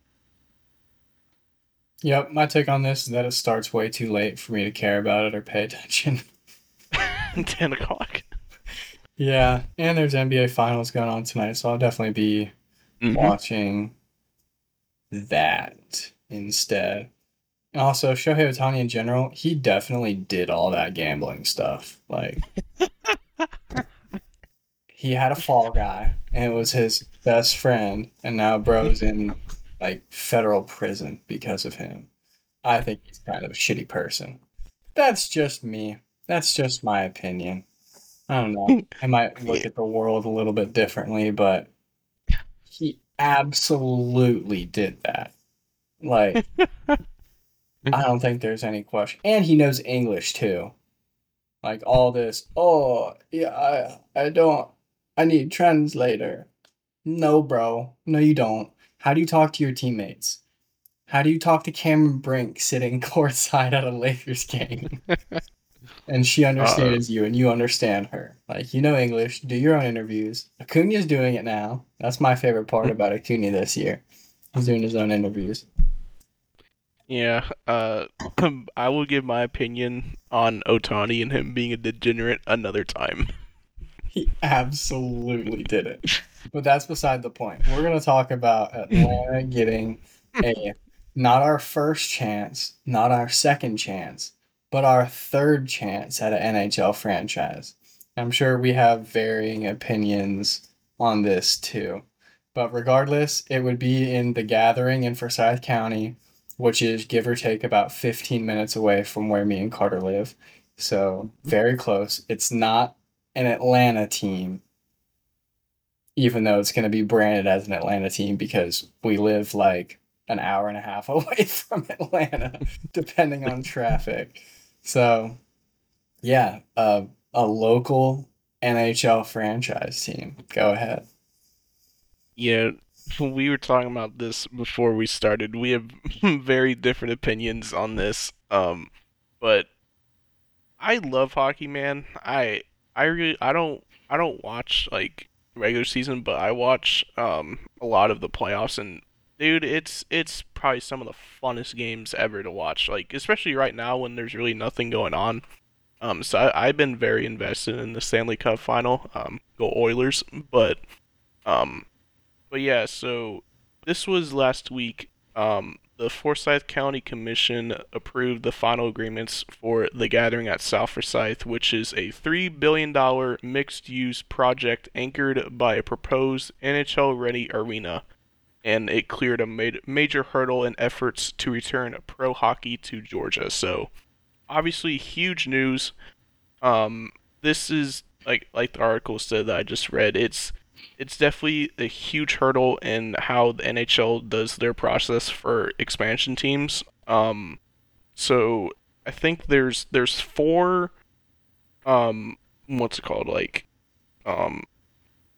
Speaker 1: Yep, my take on this is that it starts way too late for me to care about it or pay attention.
Speaker 2: Ten o'clock.
Speaker 1: Yeah, and there's N B A finals going on tonight, so I'll definitely be
Speaker 2: Mm-hmm.
Speaker 1: watching that instead. And also, Shohei Ohtani in general, he definitely did all that gambling stuff. Like, he had a fall guy, and it was his best friend, and now bro's in, like, federal prison because of him. I think he's kind of a shitty person. That's just me. That's just my opinion. I don't know. I might look at the world a little bit differently, but he absolutely did that. Like, I don't think there's any question. And he knows English too. Like all this, oh, yeah, I I don't I need translator. No, bro. No, you don't. How do you talk to your teammates? How do you talk to Cameron Brink sitting courtside at a Lakers game? And she
Speaker 2: Uh,
Speaker 1: understands you and you understand her. Like, you know English, do your own interviews. Acuna's doing it now. That's my favorite part about Acuna this year. He's doing his own interviews.
Speaker 2: yeah. Uh, I will give my opinion on Otani and him being a degenerate another time.
Speaker 1: He absolutely did it. But that's beside the point. We're going to talk about Atlanta getting a not our first chance, not our second chance, but our third chance at an N H L franchise. I'm sure we have varying opinions on this too. But regardless, it would be in the Gathering in Forsyth County, which is give or take about fifteen minutes away from where me and Carter live. So very close. It's not an Atlanta team, even though it's going to be branded as an Atlanta team because we live like an hour and a half away from Atlanta, depending on traffic. So, yeah, uh, a local N H L franchise team. Go ahead.
Speaker 2: Yeah, we were talking about this before we started. We have very different opinions on this. Um, but I love hockey, man. I I really I don't I don't watch like regular season, but I watch um a lot of the playoffs and dude, it's it's probably some of the funnest games ever to watch. Like especially right now when there's really nothing going on. Um, so I, I've been very invested in the Stanley Cup final. Um, go Oilers, but um but yeah, so this was last week. Um, the Forsyth County Commission approved the final agreements for the gathering at South Forsyth, which is a three billion dollars mixed use project anchored by a proposed N H L ready arena. And it cleared a ma- major hurdle in efforts to return pro hockey to Georgia. So, obviously, huge news. Um, this is like like the article said that I just read. It's it's definitely a huge hurdle in how the N H L does their process for expansion teams. Um, so I think there's there's four um what's it called like um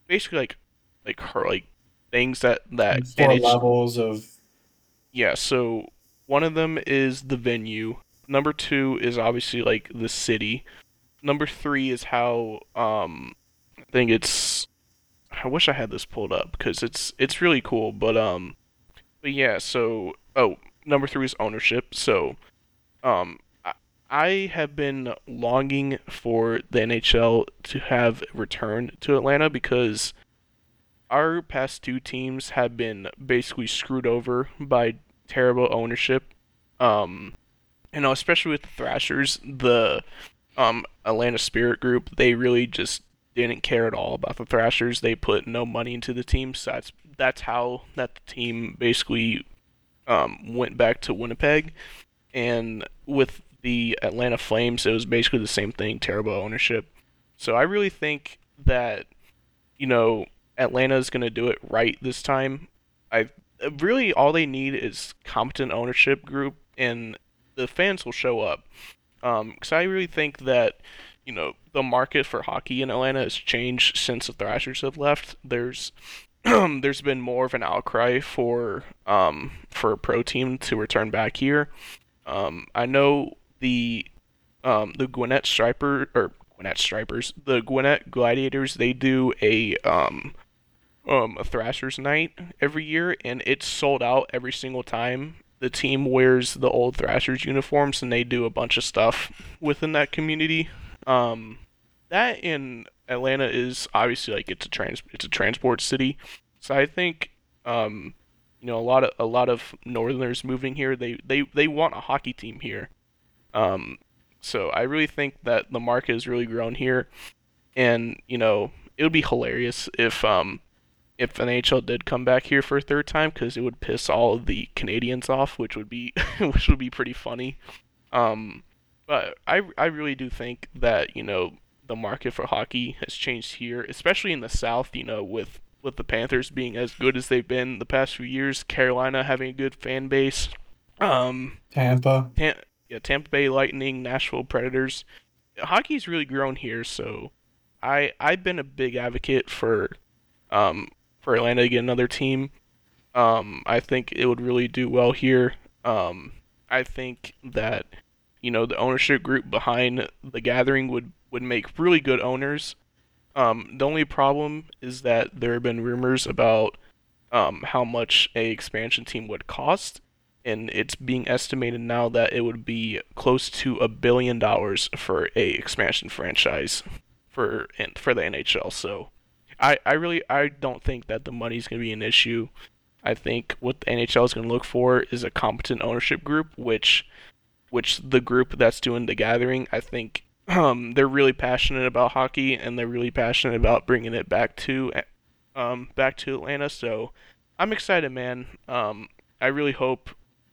Speaker 2: basically like like her like things that that
Speaker 1: Like four
Speaker 2: N H.
Speaker 1: levels of
Speaker 2: Yeah, so one of them is the venue. Number two is obviously like the city. Number three is how um I think it's I wish I had this pulled up because it's it's really cool. But um but yeah, so oh number three is ownership. So um I, I have been longing for the N H L to have returned to Atlanta because our past two teams have been basically screwed over by terrible ownership. Um, you know, especially with the Thrashers, the um Atlanta Spirit Group, they really just didn't care at all about the Thrashers. They put no money into the team, so that's that's how that the team basically um went back to Winnipeg. And with the Atlanta Flames, it was basically the same thing, terrible ownership. So I really think that you know, Atlanta's going to do it right this time. I really all they need is competent ownership group, and the fans will show up. Um, because I really think that you know the market for hockey in Atlanta has changed since the Thrashers have left. There's there's been more of an outcry for um for a pro team to return back here. Um, I know the um the Gwinnett Striper or Gwinnett Stripers, the Gwinnett Gladiators, they do a um um a Thrashers night every year, and it's sold out every single time. The team wears the old Thrashers uniforms, and they do a bunch of stuff within that community. Um, that in Atlanta is obviously like it's a trans it's a transport city, so I think um you know a lot of a lot of Northerners moving here, they they they want a hockey team here. Um, so I really think that the market has really grown here, and you know it would be hilarious if um if N H L did come back here for a third time because it would piss all of the Canadians off, which would be which would be pretty funny. Um, but I I really do think that you know the market for hockey has changed here, especially in the South. You know with with the Panthers being as good as they've been the past few years, Carolina having a good fan base. Um,
Speaker 1: Tampa.
Speaker 2: Tam- yeah, Tampa Bay Lightning, Nashville Predators. Hockey's really grown here, so I I've been a big advocate for um for Atlanta to get another team. Um, I think it would really do well here. Um, I think that you know the ownership group behind the Gathering would would make really good owners. Um, the only problem is that there have been rumors about um, how much a expansion team would cost, and it's being estimated now that it would be close to a billion dollars for a expansion franchise for for the N H L. So I, I really I don't think that the money's going to be an issue. I think what the N H L is going to look for is a competent ownership group, which which the group that's doing the Gathering, I think um, they're really passionate about hockey and they're really passionate about bringing it back to um, back to Atlanta. So I'm excited, man. Um, I really hope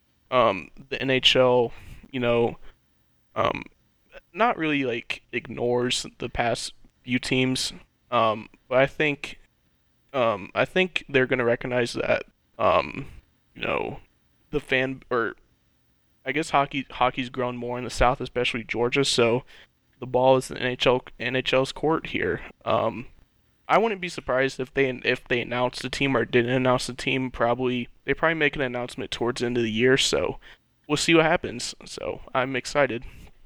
Speaker 2: um, the N H L, you know, um, not really like ignores the past few teams. Um, but I think um, I think they're gonna recognize that um, you know, the fan or I guess hockey hockey's grown more in the South, especially Georgia. So the ball is in N H L N H L's court here. Um, I wouldn't be surprised if they if they announced the team or didn't announce the team. Probably they probably make an announcement towards the end of the year. So we'll see what happens. So I'm excited.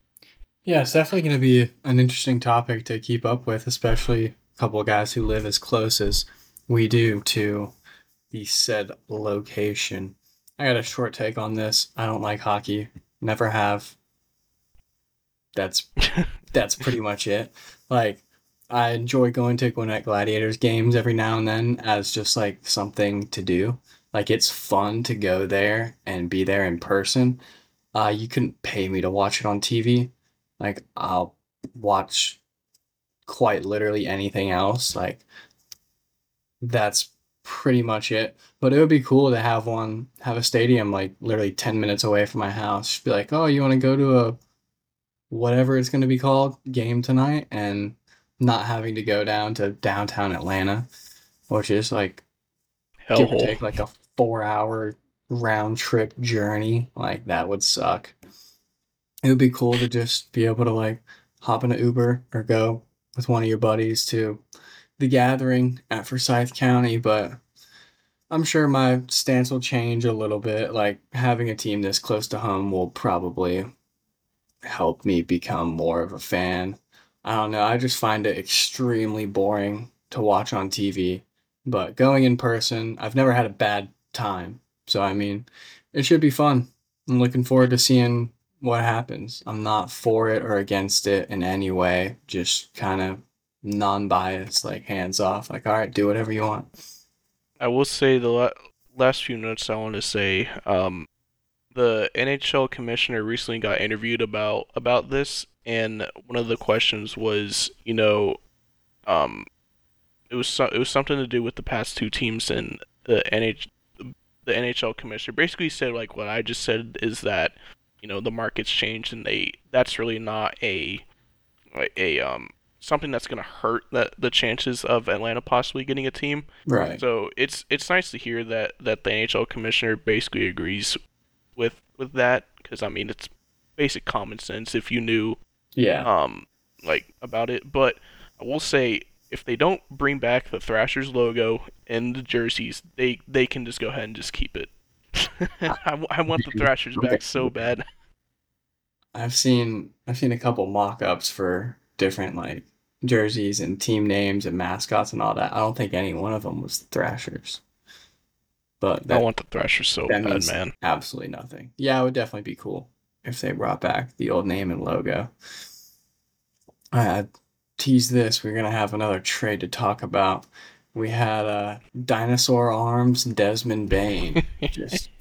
Speaker 1: Yeah, it's definitely going to be an interesting topic to keep up with, especially a couple of guys who live as close as we do to the said location. I got a short take on this. I don't like hockey. Never have. That's that's pretty much it. Like, I enjoy going to Gwinnett Gladiators games every now and then as just like something to do. Like, it's fun to go there and be there in person. Uh, you couldn't pay me to watch it on T V. Like, I'll watch quite literally anything else. Like, that's pretty much it. But it would be cool to have one, have a stadium like literally ten minutes away from my house. Just be like, oh, you want to go to a whatever it's going to be called game tonight, and not having to go down to downtown Atlanta, which is like give or
Speaker 2: Hellhole.
Speaker 1: take like a four hour round trip journey. Like, that would suck. It would be cool to just be able to like hop in an Uber or go with one of your buddies to the gathering at Forsyth County, but I'm sure my stance will change a little bit. Like having a team this close to home will probably help me become more of a fan. I don't know. I just find it extremely boring to watch on T V, but going in person, I've never had a bad time. So, I mean, it should be fun. I'm looking forward to seeing what happens. I'm not for it or against it in any way, just kind of non biased, like hands off, like, all right, do whatever you want.
Speaker 2: I will say the la- last few notes I want to say. Um, the N H L commissioner recently got interviewed about about this, and one of the questions was, you know, um, it was so, it was something to do with the past two teams, and the N H the N H L commissioner basically said like what I just said is that you know the market's changed and they that's really not a a um something that's gonna hurt the the chances of Atlanta possibly getting a team.
Speaker 1: Right.
Speaker 2: So it's it's nice to hear that that the N H L commissioner basically agrees with with that because I mean it's basic common sense if you knew
Speaker 1: Yeah.
Speaker 2: um like about it. But I will say if they don't bring back the Thrashers logo and the jerseys, they they can just go ahead and just keep it. I, I want the Thrashers back so bad.
Speaker 1: I've seen I've seen a couple mock-ups for different like jerseys and team names and mascots and all that. I don't think any one of them was the Thrashers, but
Speaker 2: I
Speaker 1: that
Speaker 2: want the Thrashers so
Speaker 1: that
Speaker 2: bad,
Speaker 1: means
Speaker 2: man.
Speaker 1: absolutely nothing. Yeah, it would definitely be cool if they brought back the old name and logo. I tease this. We're gonna have another trade to talk about. We had uh, Dinosaur Arms Desmond Bain just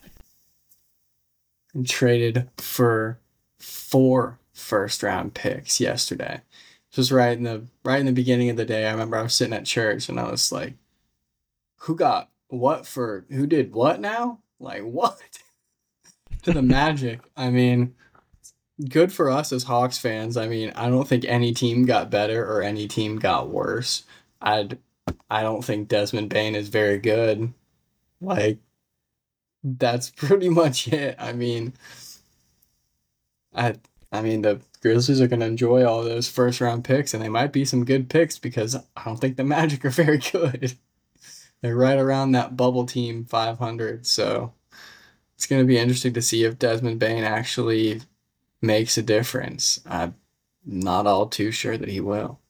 Speaker 1: traded for four first round picks yesterday. Just right in the right in the beginning of the day. I remember I was sitting at church and I was like, who got what for who did what now? Like what? To the Magic. I mean, good for us as Hawks fans. I mean, I don't think any team got better or any team got worse. I'd I don't think Desmond Bain is very good. Like that's pretty much it. I mean, I I mean the Grizzlies are going to enjoy all those first round picks, and they might be some good picks because I don't think the Magic are very good. They're right around that bubble team five hundred, so it's going to be interesting to see if Desmond Bain actually makes a difference. I'm not all too sure that he will.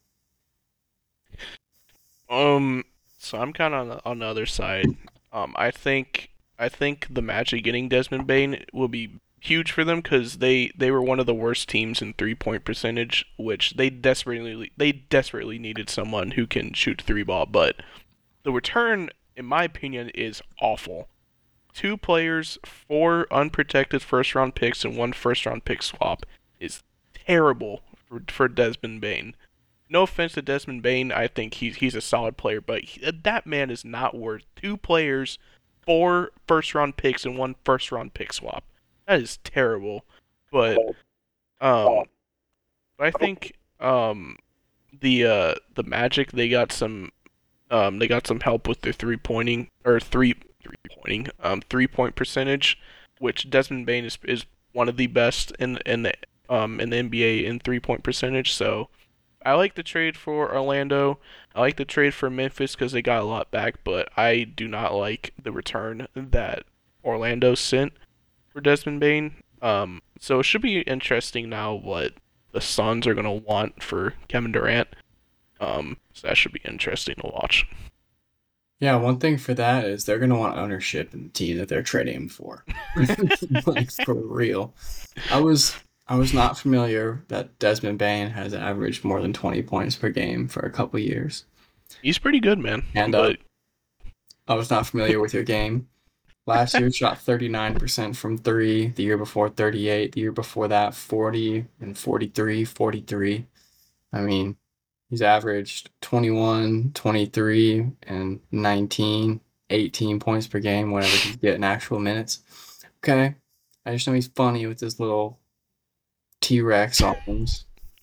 Speaker 2: Um, so I'm kind of on the, on the other side. Um, I think I think the Magic getting Desmond Bain will be huge for them because they they were one of the worst teams in three point percentage, which they desperately they desperately needed someone who can shoot three ball. But the return, in my opinion, is awful. Two players, four unprotected first round picks, and one first round pick swap is terrible for, for Desmond Bain. No offense to Desmond Bain, I think he's he's a solid player, but he, that man is not worth two players, four first round picks, and one first round pick swap. That is terrible. But um, I think um the uh the Magic they got some um they got some help with their three pointing or three three pointing um three point percentage, which Desmond Bain is is one of the best in in the um in the N B A in three point percentage. So I like the trade for Orlando. I like the trade for Memphis because they got a lot back, but I do not like the return that Orlando sent for Desmond Bain. Um, so it should be interesting now what the Suns are gonna want for Kevin Durant. Um, so that should be interesting to watch.
Speaker 1: Yeah, one thing for that is they're going to want ownership in the team that they're trading him for. Like for real. I was I was not familiar that Desmond Bain has averaged more than twenty points per game for a couple years.
Speaker 2: He's pretty good, man.
Speaker 1: And uh,
Speaker 2: But
Speaker 1: I was not familiar with your game. Last year shot thirty-nine percent from three, the year before thirty-eight, the year before that forty and forty-three, forty-three. I mean, he's averaged twenty-one, twenty-three, and nineteen, eighteen points per game whenever he's getting actual minutes. Okay. I just know he's funny with his little T-Rex arms.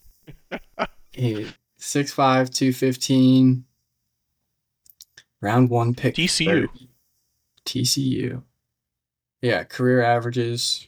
Speaker 1: He six five, two fifteen, round one pick.
Speaker 2: T C U.
Speaker 1: thirty. T C U. Yeah, career averages.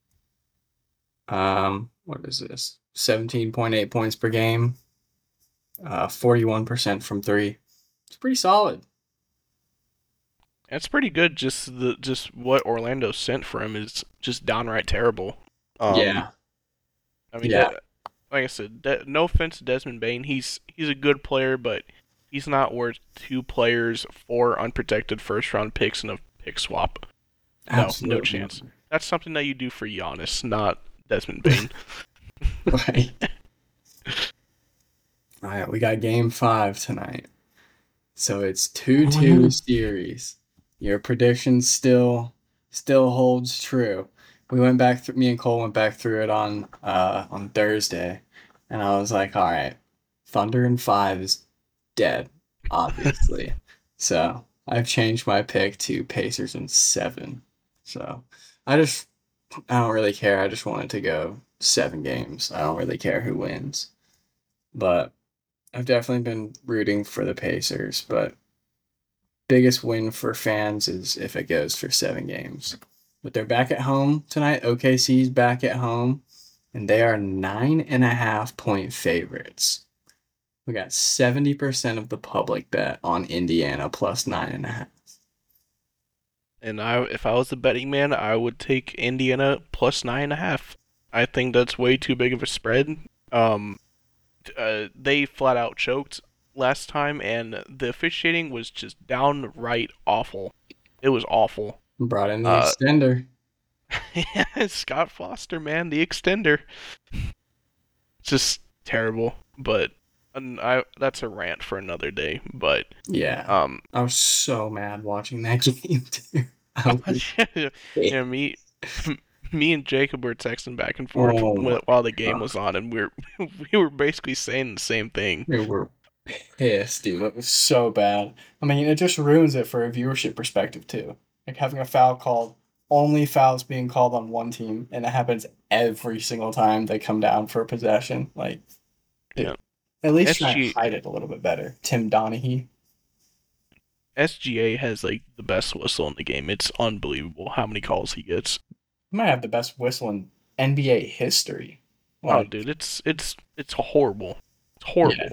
Speaker 1: Um, what is this? seventeen point eight points per game. Uh, forty-one percent from three. It's pretty solid.
Speaker 2: That's pretty good. Just the just what Orlando sent for him is just downright terrible. Um,
Speaker 1: Yeah.
Speaker 2: I mean,
Speaker 1: Yeah.
Speaker 2: that, like I said, De- no offense to Desmond Bain, he's he's a good player, but he's not worth two players, four unprotected first round picks, and a pick swap. No, no
Speaker 1: Absolutely.
Speaker 2: chance. That's something that you do for Giannis, not Desmond Bain.
Speaker 1: Right. All right, we got game five tonight. So it's two two series. Your prediction still still holds true. We went back through, me and Cole went back through it on uh on Thursday, and I was like, all right, Thunder in five is dead, obviously. So I've changed my pick to Pacers in seven. So I just I don't really care. I just want it to go seven games. I don't really care who wins. But I've definitely been rooting for the Pacers, but biggest win for fans is if it goes for seven games. But they're back at home tonight. O K C's back at home, and they are nine and a half point favorites. We got seventy percent of the public bet on Indiana plus nine and a half.
Speaker 2: And I, if I was the betting man, I would take Indiana plus nine and a half. I think that's way too big of a spread. Um, uh, they flat out choked last time, and the officiating was just downright awful. It was awful.
Speaker 1: Brought in the
Speaker 2: Uh,
Speaker 1: extender.
Speaker 2: Scott Foster, man, the extender. Just terrible. But and I that's a rant for another day. But
Speaker 1: Yeah.
Speaker 2: um,
Speaker 1: I was so mad watching that game too. I was
Speaker 2: yeah, me, me and Jacob were texting back and forth
Speaker 1: Oh my
Speaker 2: wh- while the game
Speaker 1: God.
Speaker 2: was on, and we were we were basically saying the same thing.
Speaker 1: We were pissed, dude. It was so bad. I mean, it just ruins it for a viewership perspective too. Like having a foul called, only fouls being called on one team, and it happens every single time they come down for a possession. Like, dude,
Speaker 2: Yeah.
Speaker 1: at least try
Speaker 2: S G
Speaker 1: and hide it a little bit better. Tim Donaghy.
Speaker 2: S G A has like the best whistle in the game. It's unbelievable how many calls he gets.
Speaker 1: He might have the best whistle in N B A history.
Speaker 2: Oh,
Speaker 1: Like,
Speaker 2: dude, it's it's it's horrible. It's horrible.
Speaker 1: Yeah.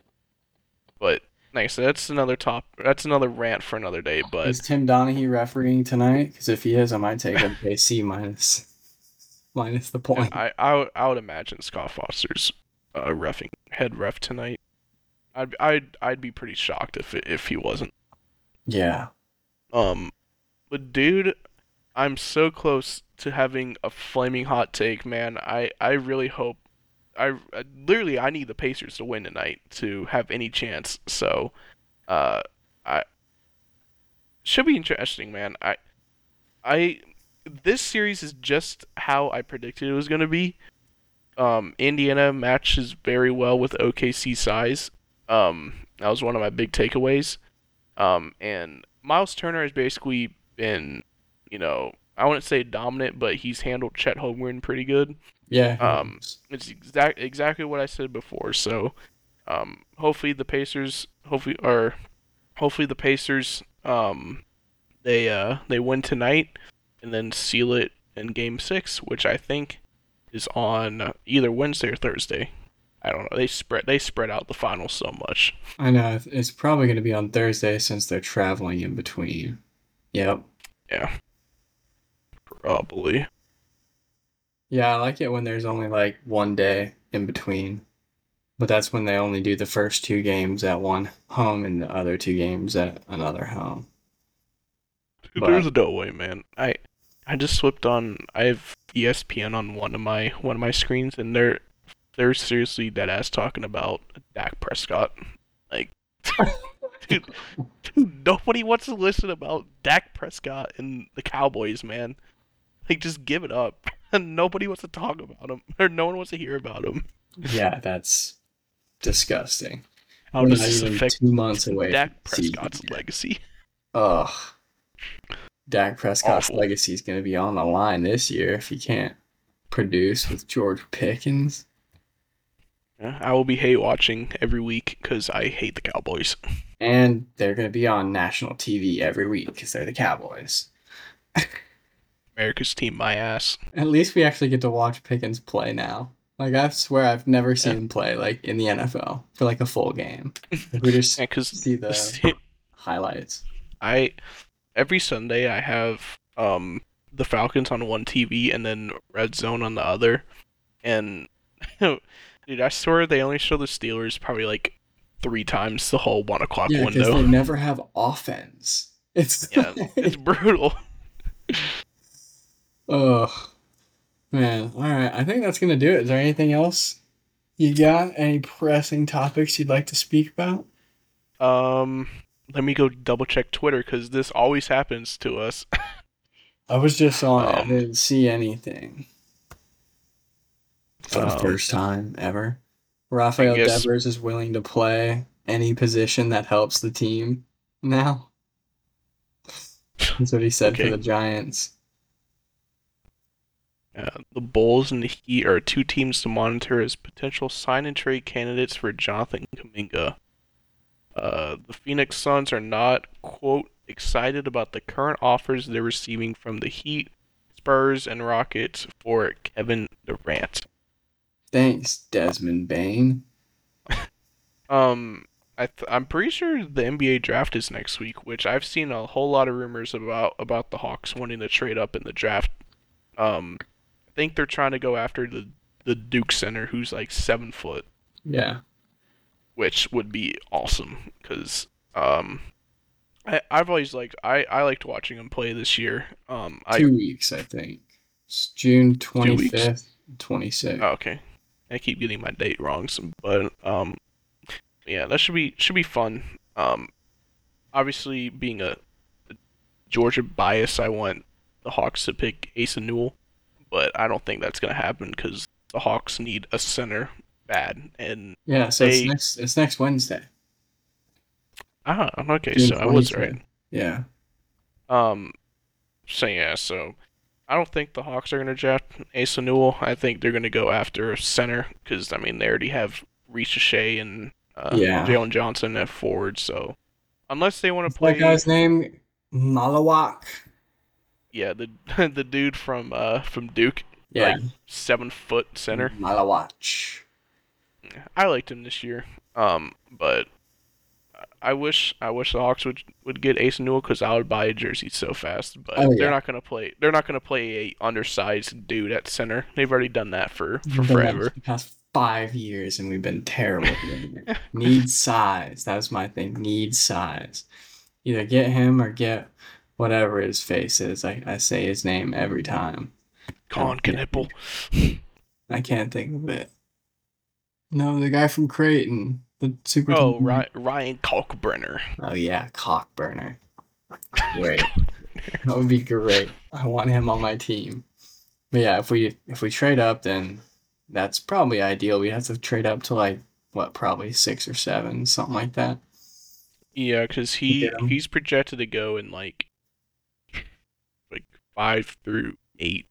Speaker 2: But like I said, that's another top. That's another rant for another day. But
Speaker 1: is Tim Donaghy refereeing tonight? Because if he is, I might take O K C minus minus the
Speaker 2: yeah,
Speaker 1: point.
Speaker 2: I I would, I would imagine Scott Foster's uh, refing head ref tonight. I'd I'd I'd be pretty shocked if it, if he wasn't.
Speaker 1: Yeah.
Speaker 2: Um, but dude, I'm so close to having a flaming hot take, man. I I really hope. I, I literally I need the Pacers to win tonight to have any chance. So, uh, I should be interesting, man. I I this series is just how I predicted it was gonna be. Um, Indiana matches very well with O K C size. Um, that was one of my big takeaways. Um, and Miles Turner has basically been, you know, I wouldn't say dominant, but he's handled Chet Holmgren pretty good.
Speaker 1: Yeah.
Speaker 2: Um, it's exact exactly what I said before. So, um, hopefully the Pacers, hopefully or hopefully the Pacers, um, they uh they win tonight and then seal it in Game Six, which I think is on either Wednesday or Thursday. I don't know. They spread they spread out the finals so much.
Speaker 1: I know. It's probably going to be on Thursday since they're traveling in between. Yep.
Speaker 2: Yeah, probably.
Speaker 1: Yeah, I like it when there's only like one day in between. But that's when they only do the first two games at one home and the other two games at another home.
Speaker 2: Dude,
Speaker 1: But
Speaker 2: there's no way, man. I I just slipped on. I have E S P N on one of my one of my screens, and they're they're seriously dead ass talking about Dak Prescott. Like, dude, dude, nobody wants to listen about Dak Prescott and the Cowboys, man. Like, just give it up. And nobody wants to talk about him, or no one wants to hear about him.
Speaker 1: yeah, that's disgusting.
Speaker 2: How
Speaker 1: We're
Speaker 2: does
Speaker 1: not
Speaker 2: this
Speaker 1: even
Speaker 2: affect
Speaker 1: two months away
Speaker 2: Dak
Speaker 1: from the season
Speaker 2: Prescott's
Speaker 1: yet.
Speaker 2: legacy?
Speaker 1: Ugh. Dak Prescott's
Speaker 2: Awful.
Speaker 1: legacy is going to be on the line this year if he can't produce with George Pickens.
Speaker 2: Yeah, I will be hate watching every week because I hate the Cowboys.
Speaker 1: And they're going to be on national T V every week because they're the Cowboys.
Speaker 2: America's team, my ass.
Speaker 1: At least we actually get to watch Pickens play now. Like I swear I've never
Speaker 2: Yeah,
Speaker 1: seen him play like in the N F L for like a full game. Like, we just
Speaker 2: yeah, because
Speaker 1: see the highlights.
Speaker 2: I every Sunday I have um the Falcons on one T V and then Red Zone on the other, and dude, I swear they only show the Steelers probably like three times the whole one o'clock
Speaker 1: Yeah, because
Speaker 2: window.
Speaker 1: they never have offense. It's
Speaker 2: Yeah, it's brutal.
Speaker 1: oh man. All right, I think that's gonna do it. Is there anything else you got? Any pressing topics you'd like to speak about?
Speaker 2: Um, Let me go double check Twitter because this always happens to us.
Speaker 1: I was just on it. I
Speaker 2: Um,
Speaker 1: didn't see anything for the
Speaker 2: um,
Speaker 1: first time ever.
Speaker 2: I
Speaker 1: Rafael
Speaker 2: guess
Speaker 1: Devers is willing to play any position that helps the team now. That's what he said for
Speaker 2: okay.
Speaker 1: the Giants.
Speaker 2: Uh, the Bulls and the Heat are two teams to monitor as potential sign and trade candidates for Jonathan Kuminga. Uh, the Phoenix Suns are not, quote, excited about the current offers they're receiving from the Heat, Spurs, and Rockets for Kevin Durant.
Speaker 1: Thanks, Desmond Bain.
Speaker 2: Um, I th- I'm pretty sure the N B A draft is next week, which I've seen a whole lot of rumors about about the Hawks wanting to trade up in the draft. Um, I think they're trying to go after the the Duke center, who's like seven foot,
Speaker 1: Yeah.
Speaker 2: which would be awesome because um, I I've always liked I I liked watching him play this year. Um, I
Speaker 1: Two weeks, I think. It's June
Speaker 2: two weeks.
Speaker 1: twenty-fifth, twenty-sixth.
Speaker 2: Oh, okay, I keep getting my date wrong, so, but um, yeah, that should be should be fun. Um, obviously being a Georgia bias, I want the Hawks to pick Asa Newell, but I don't think that's gonna happen because the Hawks need a center bad, and
Speaker 1: Yeah, so it's
Speaker 2: they
Speaker 1: next it's next Wednesday.
Speaker 2: ah okay,
Speaker 1: June
Speaker 2: so I was right.
Speaker 1: twenty-fifth. Yeah.
Speaker 2: Um, so yeah, so I don't think the Hawks are gonna draft Asa Newell. I think they're gonna go after a center because I mean they already have Reese Shea and uh,
Speaker 1: Yeah.
Speaker 2: Jalen Johnson at forward, so unless they want to
Speaker 1: What's that
Speaker 2: play,
Speaker 1: guy's name? Malawak.
Speaker 2: yeah, the the dude from uh from Duke,
Speaker 1: Yeah.
Speaker 2: like seven foot center.
Speaker 1: Malawach.
Speaker 2: I liked him this year. Um, but I wish I wish the Hawks would would get Ace Newell because I would buy a jersey so fast. But
Speaker 1: Oh
Speaker 2: they're
Speaker 1: yeah.
Speaker 2: not gonna play. They're not gonna play a undersized dude at center. They've already done that for for
Speaker 1: We've done that for
Speaker 2: forever.
Speaker 1: the past five years and we've been terrible doing it. Need size. That's my thing. Need size. Either get him or get whatever his face is. I, I say his name every time. I
Speaker 2: Con
Speaker 1: can't
Speaker 2: Knipple.
Speaker 1: think, I can't think of it. No, the guy from Creighton. The super
Speaker 2: Oh,
Speaker 1: team.
Speaker 2: Ryan, Ryan Kalkbrenner.
Speaker 1: Oh yeah, Cockburner. Great. That would be great. I want him on my team. But yeah, if we if we trade up, then that's probably ideal. We have to trade up to like what, probably six or seven, something like that.
Speaker 2: Yeah, because
Speaker 1: To
Speaker 2: he
Speaker 1: get him.
Speaker 2: he's projected to go in like like five through eight.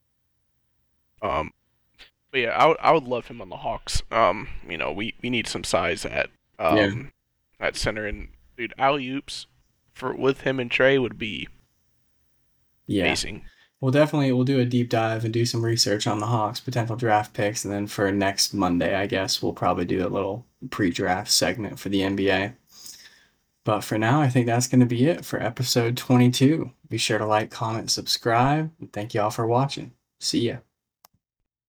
Speaker 2: Um, but yeah, I would I would love him on the Hawks. Um, you know, we, we need some size at
Speaker 1: Yeah,
Speaker 2: um at center, and dude, alley oops for with him and Trey would be
Speaker 1: yeah.
Speaker 2: amazing.
Speaker 1: We'll definitely we'll do a deep dive and do some research on the Hawks potential draft picks, and then for next Monday, I guess we'll probably do a little pre-draft segment for the N B A. But for now, I think that's going to be it for episode twenty-two. Be sure to like, comment, subscribe, and thank you all for watching. See ya.